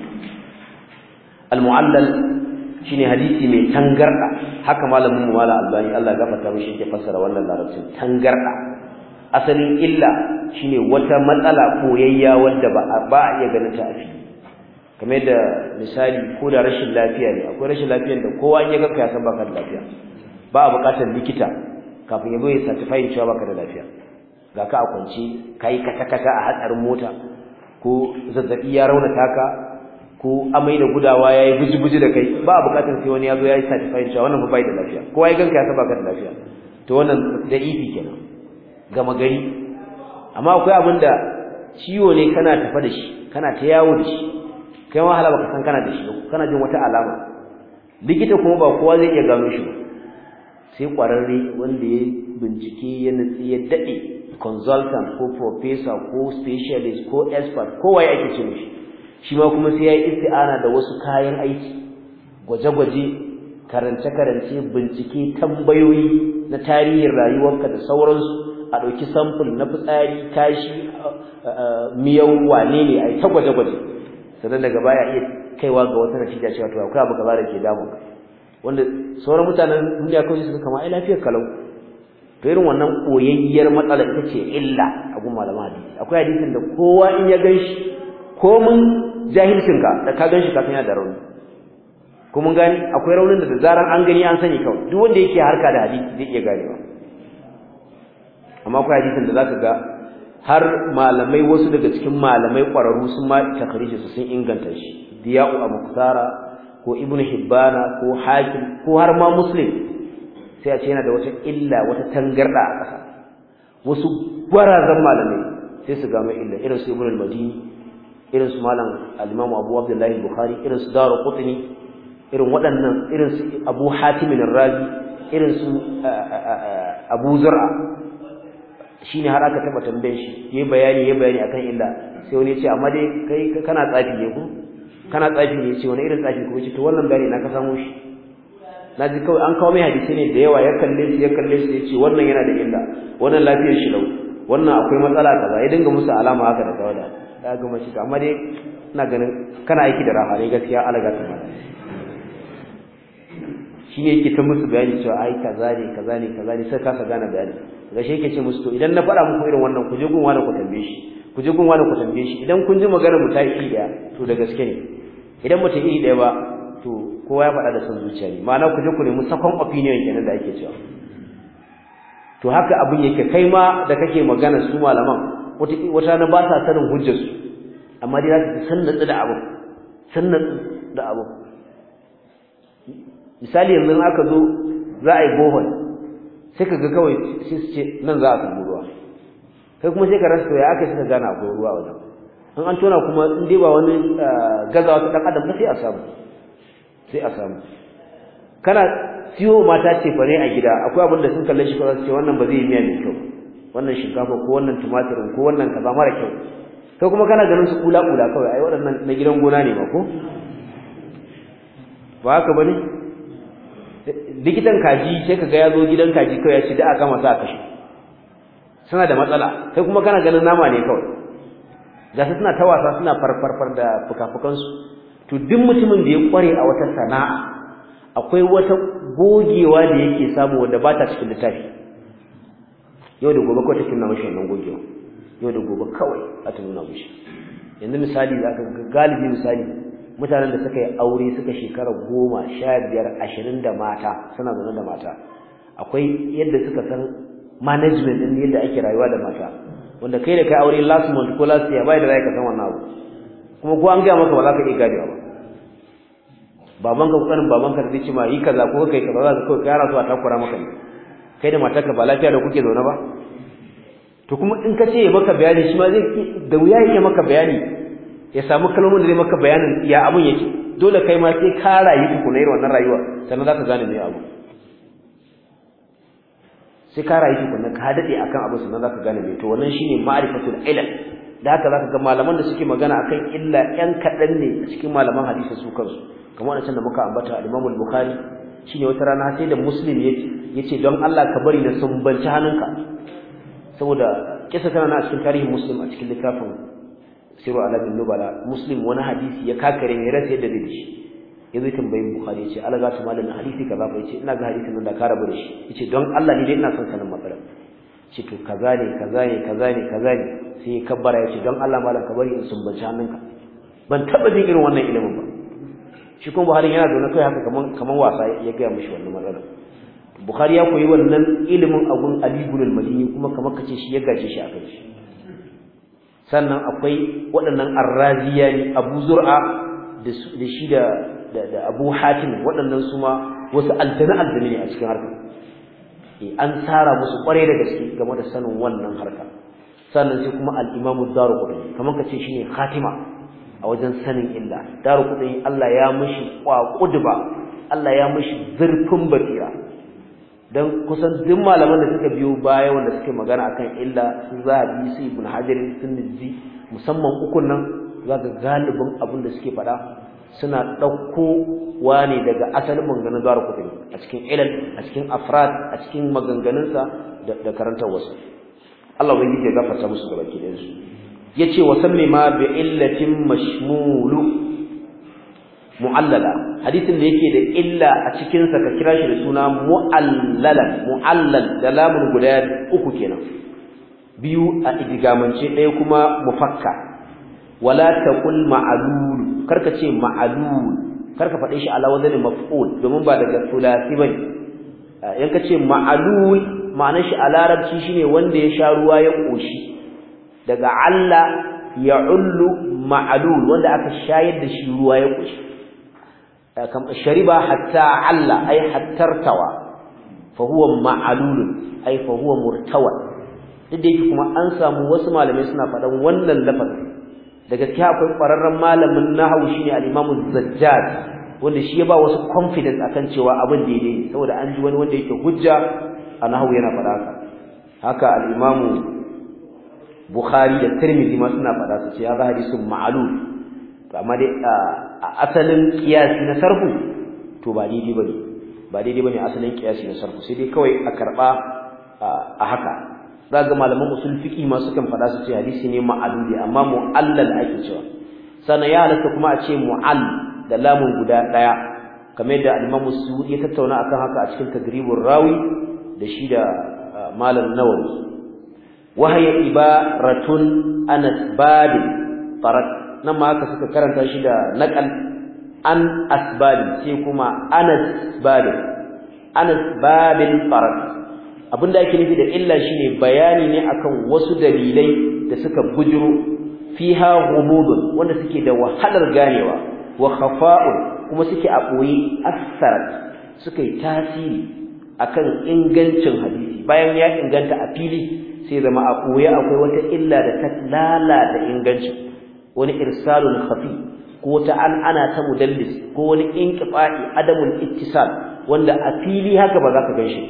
[SPEAKER 1] المعلل shine hadisi mai tangarda haka malamin mu mala albani Allah ya gafarta mishi yake fassara wannan larabcin tangarda asalin illa shine wata matsala koyayya wanda ba ba a iya ganin ta a fili kamar da misali ko da rashin lafiya ne akwai rashin lafiyar da kowa in ya ga ka san baka da lafiya ba a buƙatar likita kafin ya zo ya certify cewa baka da lafiya ga ka a kwance kai kata kata a hatsarin mota ko zazzabi ya raunata ka ko amai da gudawa yayi buji-buji da kai ba a bukatar sai wani yazo yayi certify cewa wannan bai da lafiya kowa ya ganka ya saba ka da lafiya to wannan da ifi kenan gama gari amma akwai abinda ciwo ne kana tafa da shi kana ta yawo da shi kai ma hala baka san kana da shi kana jin wata alama likita kuma ba kowa zai iya gano shi ba sai kwararre wanda ya bincike ya nutsi ya dade consultant ko professor ko specialist ko expert kowa ya ake ce mishi shi ma kuma sai yayi isti'ana da wasu kayan aiki gwaje-gwaje karance-karance bincike tambayoyi na tarihin rayuwarka da sauransu a dauki sample na fitsari kashi miyau wane ne ai ta gwaje-gwaje sannan daga baya iya kaiwa ga wata natija cewa to akwai abu kaza da ke damu wanda sauran mutanen duniya kawai suka kama ai lafiyar kalau to irin wannan koyayyar matsala ita ce illa a gun malaman hadisi akwai hadisin da kowa in ya ganshi ko mun jahilcinka da ka ganshi ka sanya da rauni ko mun gani akwai raunin da da zaran an gani an sani kawai duk wanda yake harka da hadisi zai iya ganewa amma akwai hadisin da zaka ga har malamai wasu daga cikin malamai kwararru sun ma takhriji su sun inganta shi diya'u al-muqtara ko ibnu hibbana ko hakim ko har ma muslim sai a ce yana da wata illa wata tangarda a ƙasa wasu gwarazan malamai sai su gano illa irin su ibnu al-madini irin su malam al-Imam Abu Abdullah al-Bukhari irin su Daruqutni irin waɗannan irin su Abu Hatim al-Razi irin su Abu Zur'a shine har aka taba tambaye shi yayi bayani yayi bayani akan illa sai wani ya ce amma dai kai kana tsafi ne ko kana tsafi ne ce wani irin tsafi ko ce to wannan bayani na ka samu shi naji kawai an kawo mai hadisi ne da yawa ya kalle shi ya kalle shi ya ce wannan yana da illa wannan lafiyar shi lau wannan akwai matsala kaza ya dinga musu alama haka da kawai da ga mashi amma dai ina ganin kana aiki da rafa ne gaskiya alaga ta mata shine yake ta musu bayani cewa ai kaza ne kaza ne kaza ne sai kasa gane bayani ga shi yake ce musu to idan na faɗa muku irin wannan ku je gun wani ku tambaye shi ku je gun wani ku tambaye shi idan kun ji magana mu ta iri daya to da gaske ne idan mu ta iri daya ba to kowa ya faɗa da son zuciya ne ma'ana ku je ku nemi second opinion kenan da ake cewa to haka abin yake kai ma da kake magana su malaman wata na ba sa sanin hujjarsu amma dai za su san natsu da abu san natsu da abu misali yanzu aka zo za a yi bohol sai ka ga kawai sai su ce nan za a samu ruwa kai kuma sai ka rasa ya aka suka gana akwai ruwa wajen in an tona kuma in dai ba wani gazawa ta dan adam ba sai a samu sai a samu kana siyo mata ce fare a gida akwai abin da sun kalle shi kawai su ce wannan ba zai yi miya mai kyau wannan shinkafa ko wannan tumatirin ko wannan kaza mara kyau kai kuma kana ganin su kula kula kawai ai waɗannan na gidan gona ne ba ko ba haka bane likitan kaji sai kaga ya zo gidan kaji kawai ya ce da aka masa kashi suna da matsala kai kuma kana ganin nama ne kawai ga su suna ta wasa suna farfarfar da fukafukansu to duk mutumin da ya kware a wata sana'a akwai wata gogewa da yake samu wanda ba ta cikin littafi yau da gobe kawai take nuna mishi wannan gogewa yau da gobe kawai a ta nuna mishi yanzu misali zaka ga galibi misali mutanen da suka yi aure suka shekara goma sha biyar ashirin da mata suna zaune da mata akwai yadda suka san management din yadda ake rayuwa da mata wanda kai da kai aure last month ko last year bai da zai ka san wannan abu kuma ko an ga maka ba za ka iya ganewa ba babanka ko kanin babanka da zai ce ma yi kaza ko kai kaza za ka kai kara su a takura maka ne kai da matarka ba lafiya da kuke zaune ba to kuma in ka ce maka bayani shi ma zai da wuya yake maka bayani ya samu kalmomin da zai maka bayanin ya abun yake dole kai ma sai ka rayu tukuna irin wannan rayuwa sannan za ka gane me abu sai ka rayu tukuna ka dade akan abu sannan za ka gane me to wannan shine ma'rifatul ilm da haka zaka ga malaman da suke magana akan illa yan kadan ne a cikin malaman hadisi su kansu kamar wannan da muka ambata al-Imam al-Bukhari shine wata rana sai da Muslim yace yace don Allah ka bari na sumbanci hannunka saboda kisa tana na cikin tarihin Muslim a cikin littafin Siru Alamin Nubala Muslim wani hadisi ya kakare ne rasa yadda zai shi yazo tambayin Bukhari yace alaga ta malamin hadisi kaza fa yace ina ga hadisin nan da ka rabu da shi yace don Allah ni dai ina son sanin matsala ce to kaza ne kaza ne kaza ne kaza ne sai ya kabbara yace don Allah malam ka bari in sumbanci hannunka ban taba jin irin wannan ilimin ba shi kuma Bukhari yana da kai haka kaman kaman wasa ya ga mishi wannan matsala Bukhari ya koyi wannan ilimin abun Ali ibn al-Madini kuma kamar kace shi ya gaje shi akai shi sannan akwai waɗannan Ar-Raziyani Abu Zur'a da da shi da da Abu Hatim waɗannan su ma wasu aljana aljana ne a cikin harka eh an tsara musu kware da gaske game da sanin wannan harka sannan sai kuma al-Imam ad-Darqutni kamar kace shine khatima a wajen sanin illa Darqutni Allah ya mishi kwakudba Allah ya mishi zurfin basira dan kusan duk malaman da suka biyo baya wanda suke magana akan illa su Zahabi su Ibn Hajar sun Nizzi musamman ukun nan zaka galibin abin da suke fada suna dauko wani daga asalin maganganun Darqutni a cikin ilal a cikin afrad a cikin maganganunsa da, da karantar wasu Allah bai yi gafarta musu gabaki da su yace wa sammi ma bi illatin mashmulu mu'allala hadisin da yake da illa a cikin sa ka kira shi da suna mu'allala mu'allal da lamun guda uku kenan biyu a idigamance ɗaya kuma mufakka wala taqul ma'lul karka ce ma'lul karka faɗe shi ala wazani maf'ul domin ba daga sulasi bane yanka ce ma'lul ma'anar shi a larabci shine wanda ya sha ruwa ya koshi daga alla ya'ullu ma'lul wanda aka shayar da shi ruwa ya koshi kam shariba hatta alla ay hattartawa fa huwa ma'lul ay fa huwa murtawa duk da yake kuma an samu wasu malamai suna faɗan wannan lafazin da gaskiya akwai ƙwararren malamin nahwu shine al-Imam az-Zajjaj wanda shi ya ba wasu confidence akan cewa abin daidai ne saboda an ji wani wanda yake hujja a nahwu yana faɗa haka haka al-Imam Bukhari da Tirmidhi ma suna faɗa su ce ya ga hadisin ma'lul to amma dai asalin kiyasi na sarfu to ba daidai bane ba daidai bane asalin kiyasi na sarfu sai dai kawai a karba a haka zaga malaman usul fiqi ma sukan fada su ce hadisi ne ma'aluli amma mu'allal ake cewa sana ya halatta kuma a ce mu'all da lamun guda daya kamar yadda al-Imam Suyuti ya tattauna akan haka a cikin Tadribur Rawi da shi da Malam Nawawi wa hiya ibaratun an asbab farat nan ma haka suka karanta shi da naqal an asbab sai kuma anas bab anas babil farat abinda ake nufi da illa shine bayani ne akan wasu dalilai da suka bujuro fiha ghumudun wanda suke da wahalar ganewa wa khafa'un kuma suke a boye asarat suka yi tasiri akan ingancin hadisi bayan ya inganta a fili sai zama a boye akwai wata illa da ta lalata ingancin wani irsalun khafi ko ta an ana ta mudallis ko wani inqifa'i adamul ittisal wanda a fili haka ba za ka ganshi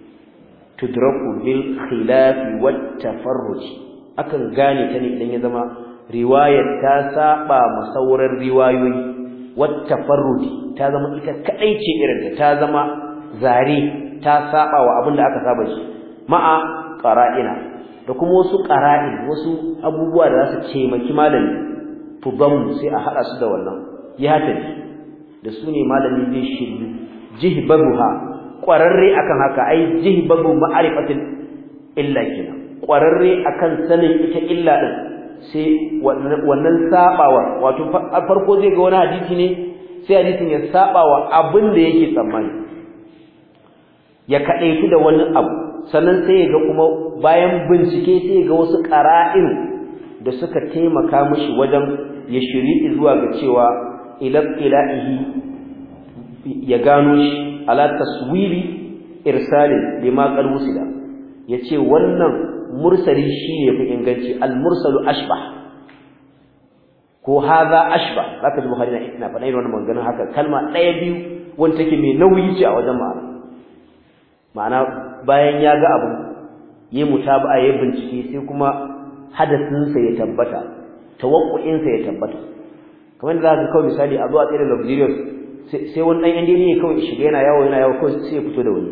[SPEAKER 1] tudraku bil khilaf wat tafarruj akan gane ta ne idan ya zama riwayar ta saba masauran riwayoyi wat tafarrudi ta zama ita kadai ce irin ta zama zare ta saba wa abin da aka saba shi ma'a qara'ina da kuma wasu qara'in wasu abubuwa da za su ce maki malami tudam sai a hada su da wannan ya tafi da su ne malami zai shiryu jihbabuha qararre akan haka ai jihbabu ma'rifatin illa kina qararre akan sanin ita illa din sai wannan sabawa wato farko zai ga wani hadisi ne sai hadisin ya sabawa abin da yake tsammani ya kadaitu da wani abu sannan sai ya ga kuma bayan bincike sai ya ga wasu qara'in da suka taimaka mishi wajen ya shiri zuwa ga cewa ila ilahi ya gano shi ala taswili irsalin lima qad wusila yace wannan mursali shine yafi inganci al mursalu ashbah ko hadha ashbah zaka ji bukhari na ina fa dai wannan maganganun haka kalma daya biyu wanda take mai nauyi ce a wajen ma'ana ma'ana bayan ya ga abu yayi mutaba'a yayi bincike sai kuma hadasin sa ya tabbata tawaqqu'in sa ya tabbata kamar da zaka kawo misali a zuwa tsere luxurious sai wani dan yan dini ne kawai shiga yana yawo yana yawo kawai sai ya fito da wani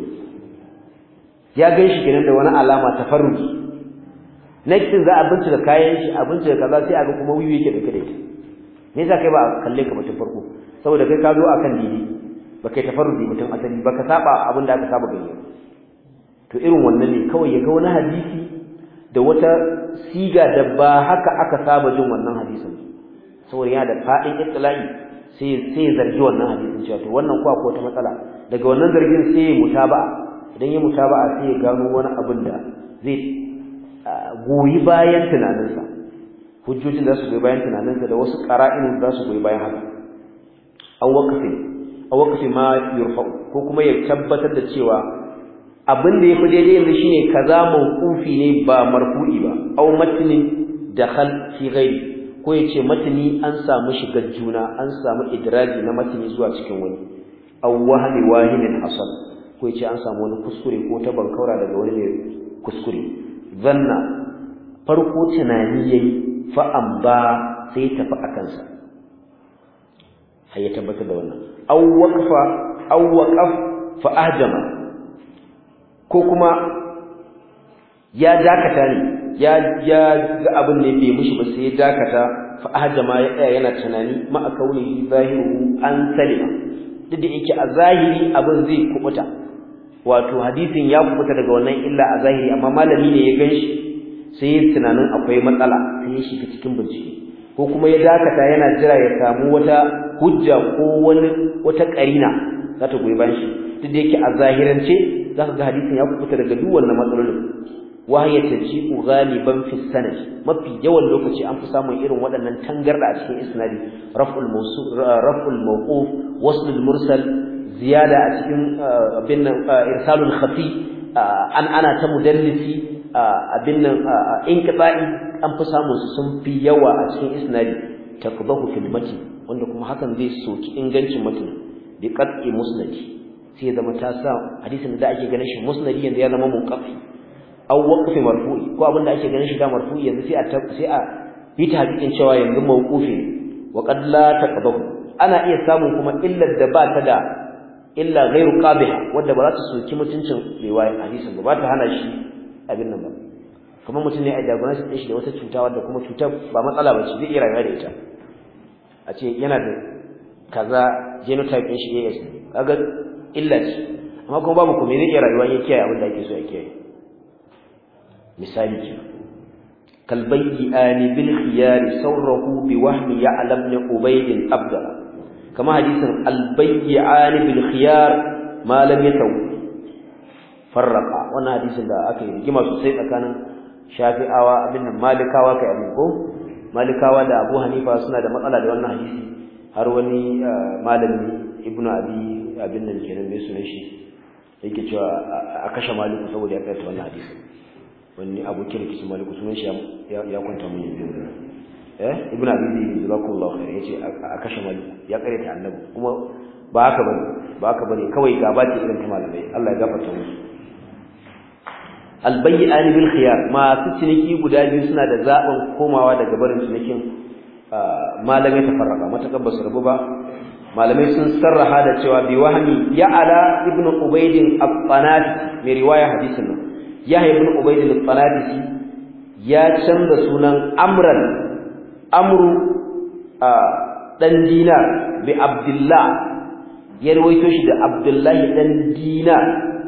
[SPEAKER 1] ya gan shi kenan da wani alama tafarruki next za a bincika kayan shi a bincika kaza sai a ga kuma wiwi yake dauke da ita me yasa kai ba kalle ka mutum farko saboda kai ka zo akan dini ba kai tafarruki mutum asali ba ka saba abin da aka saba gani to irin wannan ne kawai ya ga wani hadisi da wata siga da ba haka aka saba jin wannan hadisin saboda yana da fadin ittila'i sai sai zargi wannan hadisin cewa to wannan ko akwai wata matsala daga wannan zargin sai ya mutaba'a idan ya mutaba'a sai ya gano wani abin da zai goyi bayan tunaninsa hujjojin da su goyi bayan tunaninsa da wasu qara'in da su goyi bayan haka aw waqfi aw waqfi ma yurfa ko kuma ya tabbatar da cewa abin da yafi daidai yanzu shine kaza mawqufi ne ba marfu'i ba aw matni dakhal fi ghairi ko yace matni an samu shigar juna an samu idraji na matni zuwa cikin wani aw wahmi wahinin asal ko yace an samu wani kuskure ko ta bankaura daga wani ne kuskure zanna farko tunani yayi fa amba sai tafi akan sa sai ya tabbatar da wannan aw waqfa aw waqaf fa ahjama ko kuma ya dakata ne ya ya ga abin ne bai mushi ba sai ya dakata fa ahjama ya tsaya yana tunani ma akauni zahiru an salima duk da yake a zahiri abin zai kubuta wato hadisin ya kubuta daga wannan illa a zahiri amma malami ne ya ganshi sai ya tunanin akwai matsala sai ya shiga cikin bincike ko kuma ya dakata yana jira ya samu wata hujja ko wani wata karina za ta goyi bayan shi duk da yake a zahirance zaka ga hadisin ya kubuta daga duk wannan matsalolin wahaya taji'u ghaliban fi sanad mafi yawan lokaci an fi samun irin waɗannan tangarda a cikin isnadi raf'ul mawsu raf'ul mawquf waslul mursal ziyada a cikin abin nan irsalul khafi an ana ta mudallisi abin nan inqita'i an fi samun su sun fi yawa a cikin isnadi takbahu fil mati wanda kuma hakan zai soki ingancin matan bi qat'i musnadi sai ya zama ta sa hadisin da ake ganin shi musnadi yanzu ya zama munqati aw waqfi marfu'i ko abin da ake ganin shi da marfu'i yanzu sai a sai a yi ta hakikin cewa yanzu mawqufi wa qad la taqbahu ana iya samun kuma illar da ba ta da illa ghairu qabiha wanda ba za ta soki mutuncin riwayar hadisin ba ba ta hana shi abin nan ba kuma mutum ne a diagnosis din shi da wata cuta wanda kuma cutar ba matsala ba ce zai iya rayuwa da ita a ce yana da kaza genotype din shi A S kaga illa ce amma kuma babu kuma zai iya rayuwa ya kiyaye abin da ake so ya kiyaye misali ce kalbayyi bil khiyar sawrahu bi wahmi ya'lam li ubayd abdala kama hadisin albayyi bil khiyar ma lam yataw farraqa wannan hadisin da aka yi rigima sosai tsakanin shafi'awa abin nan malikawa kai abin ko malikawa da abu hanifa suna da matsala da wannan hadisi har wani malami ibnu abi abin nan kenan mai sunan shi yake cewa a kashe maliku saboda ya karanta wannan hadisi wani abokin kici maliku sunan shi ya kwanta mun yanzu eh ibnu abi jazakallahu khair yace a kashe maliku ya karanta annabi kuma ba haka bane ba haka bane kawai gaba ce irin ta malamai Allah ya gafarta musu albayyan bil khiyar ma su ciniki guda biyu suna da zaben komawa daga barin cinikin malamai tafarraka matakan basu rabu ba malamai sun sarraha da cewa bi wahmi ya'ala ibn ubayd al-qanati mai riwaya hadisin nan yahya ibn ubayd al-qanati ya canza sunan amran amru dan dinar bi abdullah ya rawaito shi da abdullahi dan dinar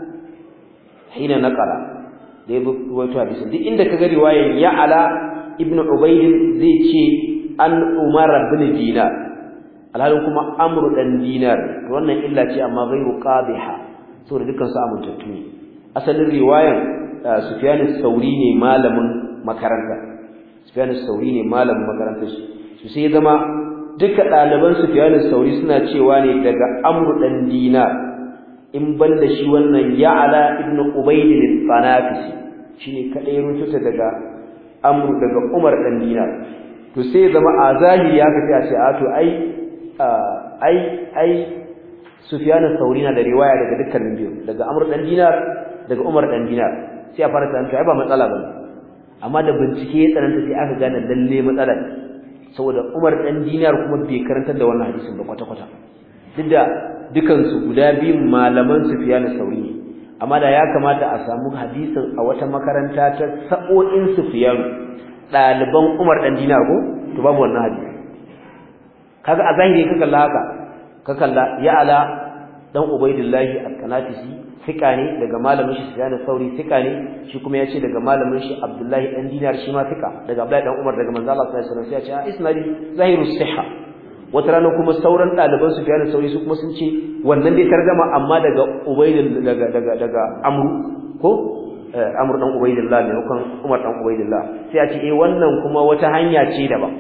[SPEAKER 1] hina naqala da ya rawaito hadisin duk inda kaga riwayar ya'ala ibn ubayd zai ce an umar ibn dinar alhalin kuma amru dan dinar wannan illa ce amma ghairu qadiha saboda dukkan su amintattu ne asalin riwayan Sufyan as-Sauri ne malamin makaranta Sufyan as-Sauri ne malamin makarantar su sai zama duka daliban Sufyan as-Sauri suna cewa ne daga amru dan dinar in banda shi wannan ya'ala ibn ubayd al-Qanafisi shine kadai rututa daga amru daga umar dan dinar to sai zama a zahiri ya kace a ce a to ai ai ai Sufyan as-Sauri na da riwaya daga dukkan biyu daga Amr dan Dinar daga Umar dan Dinar sai a fara tantance ai ba matsala bane amma da bincike ya tsananta sai aka gane lalle matsala saboda Umar dan Dinar kuma bai karantar da wannan hadisin ba kwata kwata duk da dukan su guda biyu malaman Sufyan as-Sauri ne amma da ya kamata a samu hadisin a wata makaranta ta sa'o'in Sufyan daliban Umar dan Dinar ko to babu wannan hadisi kaga a zahiri ka kalla haka ka kalla ya ala dan ubaidillahi al-kanafisi fika ne daga malamin shi Sufyan al-Thawri fika ne shi kuma yace daga malamin shi Abdullahi dan Dinar shi ma fika daga Abdullahi dan Umar daga manzo Allah sallallahu alaihi wasallam sai ya ce isnadi zahiru sihha wata rana kuma sauran daliban Sufyan al-Thawri su kuma sun ce wannan dai tarjuma amma daga ubaidil daga daga daga amru ko amru dan ubaidillah ne kan Umar dan ubaidillah sai ya ce eh wannan kuma wata hanya ce daban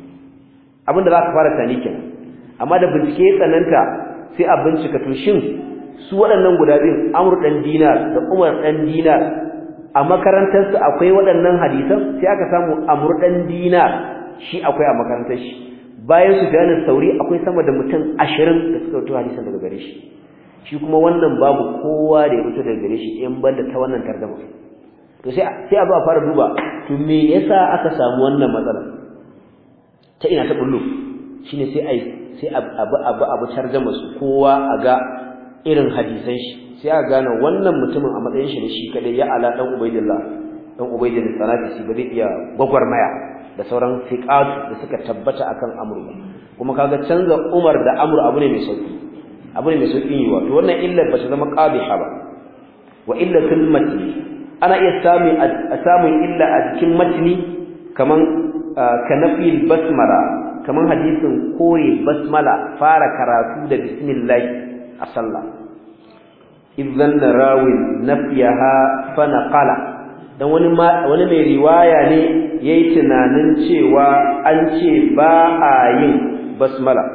[SPEAKER 1] abinda za ka fara tani kenan amma da bincike tsananta sai a bincika to shin su waɗannan guda biyu Amr dan Dinar da Umar dan Dinar a makarantar su akwai waɗannan hadisan sai aka samu Amr dan Dinar shi akwai a makarantar shi bayan Sufyan al-Thawri akwai sama da mutum ashirin da suka rawaito hadisan daga gare shi shi kuma wannan babu kowa da ya rawaito daga gare shi in banda ta wannan tarjuma to sai sai a ba fara duba to me yasa aka samu wannan matsala ta ina ta bullo shine sai ai sai abu abu abu tarjuma su kowa aga irin hadisan shi sai aka gane wannan mutumin a matsayin shi ne shi kadai ya ala dan ubaidillah dan ubaidillah sanadi ba zai iya gwagwarmaya da sauran fiqat da suka tabbata akan amru kuma kaga canza Umar da Amr abu ne mai sauki abu ne mai sauki yi wato wannan illar ba ta zama qabiha ba wa illatul matni ana iya samu a samu illa a cikin matni kaman kanafil basmala kaman hadisin kore basmala fara karatu da bismillah a sallah idan rawin nafiyaha fa naqala dan wani wani mai riwaya ne yayi tunanin cewa an ce ba a yin basmala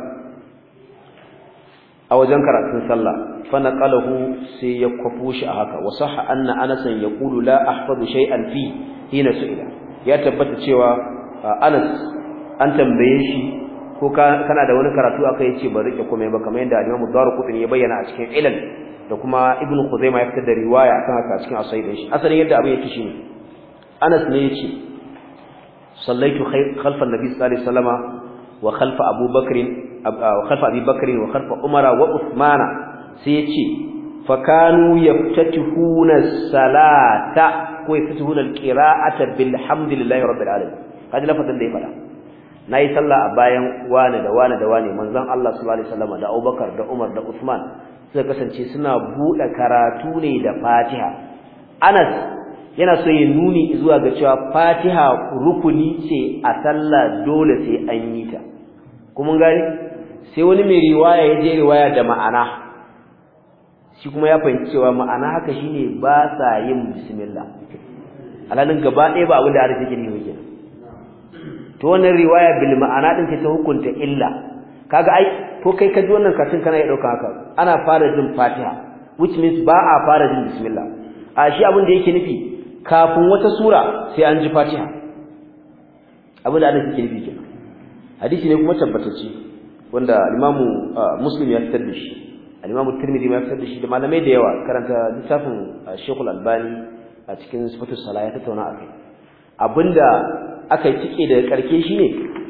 [SPEAKER 1] a wajen karatun sallah fa naqalahu sai ya kwafo shi a haka wa sahha anna anasan yaqulu la ahfadu shay'an fi hina su'ila ya tabbata cewa Anas an tambaye shi ko kana da wani karatu aka yace ba rike komai ba kamar yadda Imam Daruqutni ya bayyana a cikin Ilal da kuma Ibn Khuzaimah ya fitar da riwaya akan haka a cikin As-Sahih shi asalin yadda abin yake shine Anas ne yace sallaitu khalfa an-nabi sallallahu alaihi wasallama wa khalfa Abu Bakr wa khalfa Abi Bakr wa khalfa Umar wa Uthman sai yace fa kanu yaftatihuna as-salata ko yaftatihuna al-qira'ata bilhamdillahi rabbil alamin kaji lafazin da ya fada nayi sallah a bayan wani da wani da wani manzon Allah sallallahu alaihi wasallam da Abubakar da Umar da Uthman suka kasance suna bude karatu ne da Fatiha Anas yana so ya nuni zuwa ga cewa Fatiha rukuni ce a sallah dole sai an yi ta kuma gani sai wani mai riwaya ya je riwaya da ma'ana shi kuma ya fahimci cewa ma'ana haka shine ba sa yin bismillah alalin gaba ɗaya ba abin da hadisi yake nufi kenan to wannan riwaya bil ma'ana din ta hukunta illa kaga ai ko kai ka ji wannan katin kana ya dauka haka ana fara jin Fatiha which means ba a fara jin bismillah a shi abin da yake nufi kafin wata sura sai an ji Fatiha abin da Allah yake nufi kenan hadisi ne kuma tabbatacce wanda Imam Muslim ya fitar da shi Imam Tirmidhi ya fitar da shi da malamai da yawa karanta littafin Sheikh Al-Albani a cikin sifatus salah ya tattauna akai abinda aka tike daga karke shine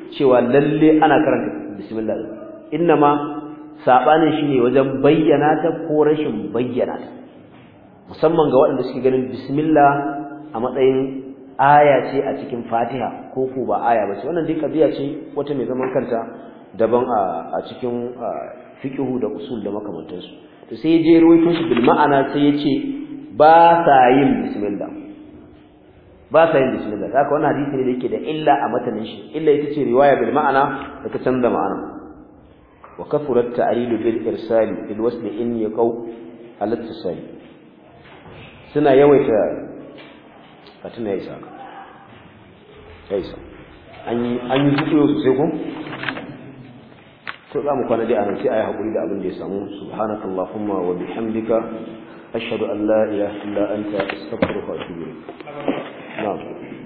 [SPEAKER 1] cewa lalle ana karanta bismillah innama sabanin shine wajen bayyana ta ko rashin bayyana ta musamman ga waɗanda suke ganin bismillah a matsayin aya ce a cikin Fatiha ko ko ba aya ba ce wannan dai kabiya ce wata mai zaman kanta daban a cikin fiqhu da usul da makamantansu to sai je ruwaito shi bil ma'ana sai ya ce ba sa yin bismillah ba sa yin bismillah haka wannan hadisi ne da yake da illa a matanin shi illa ita ce riwaya bil ma'ana da ta canza ma'ana wa kafurat ta'rilu bil irsali bil wasl in yaqau al ittisali suna yawaita katina isa isa an yi an yi zuciyo sosai ko to za mu kwana dai anan sai ayi hakuri da abin da ya samu subhanakallahumma wa bihamdika ashhadu an la ilaha illa anta astaghfiruka wa atubu ilayk na'am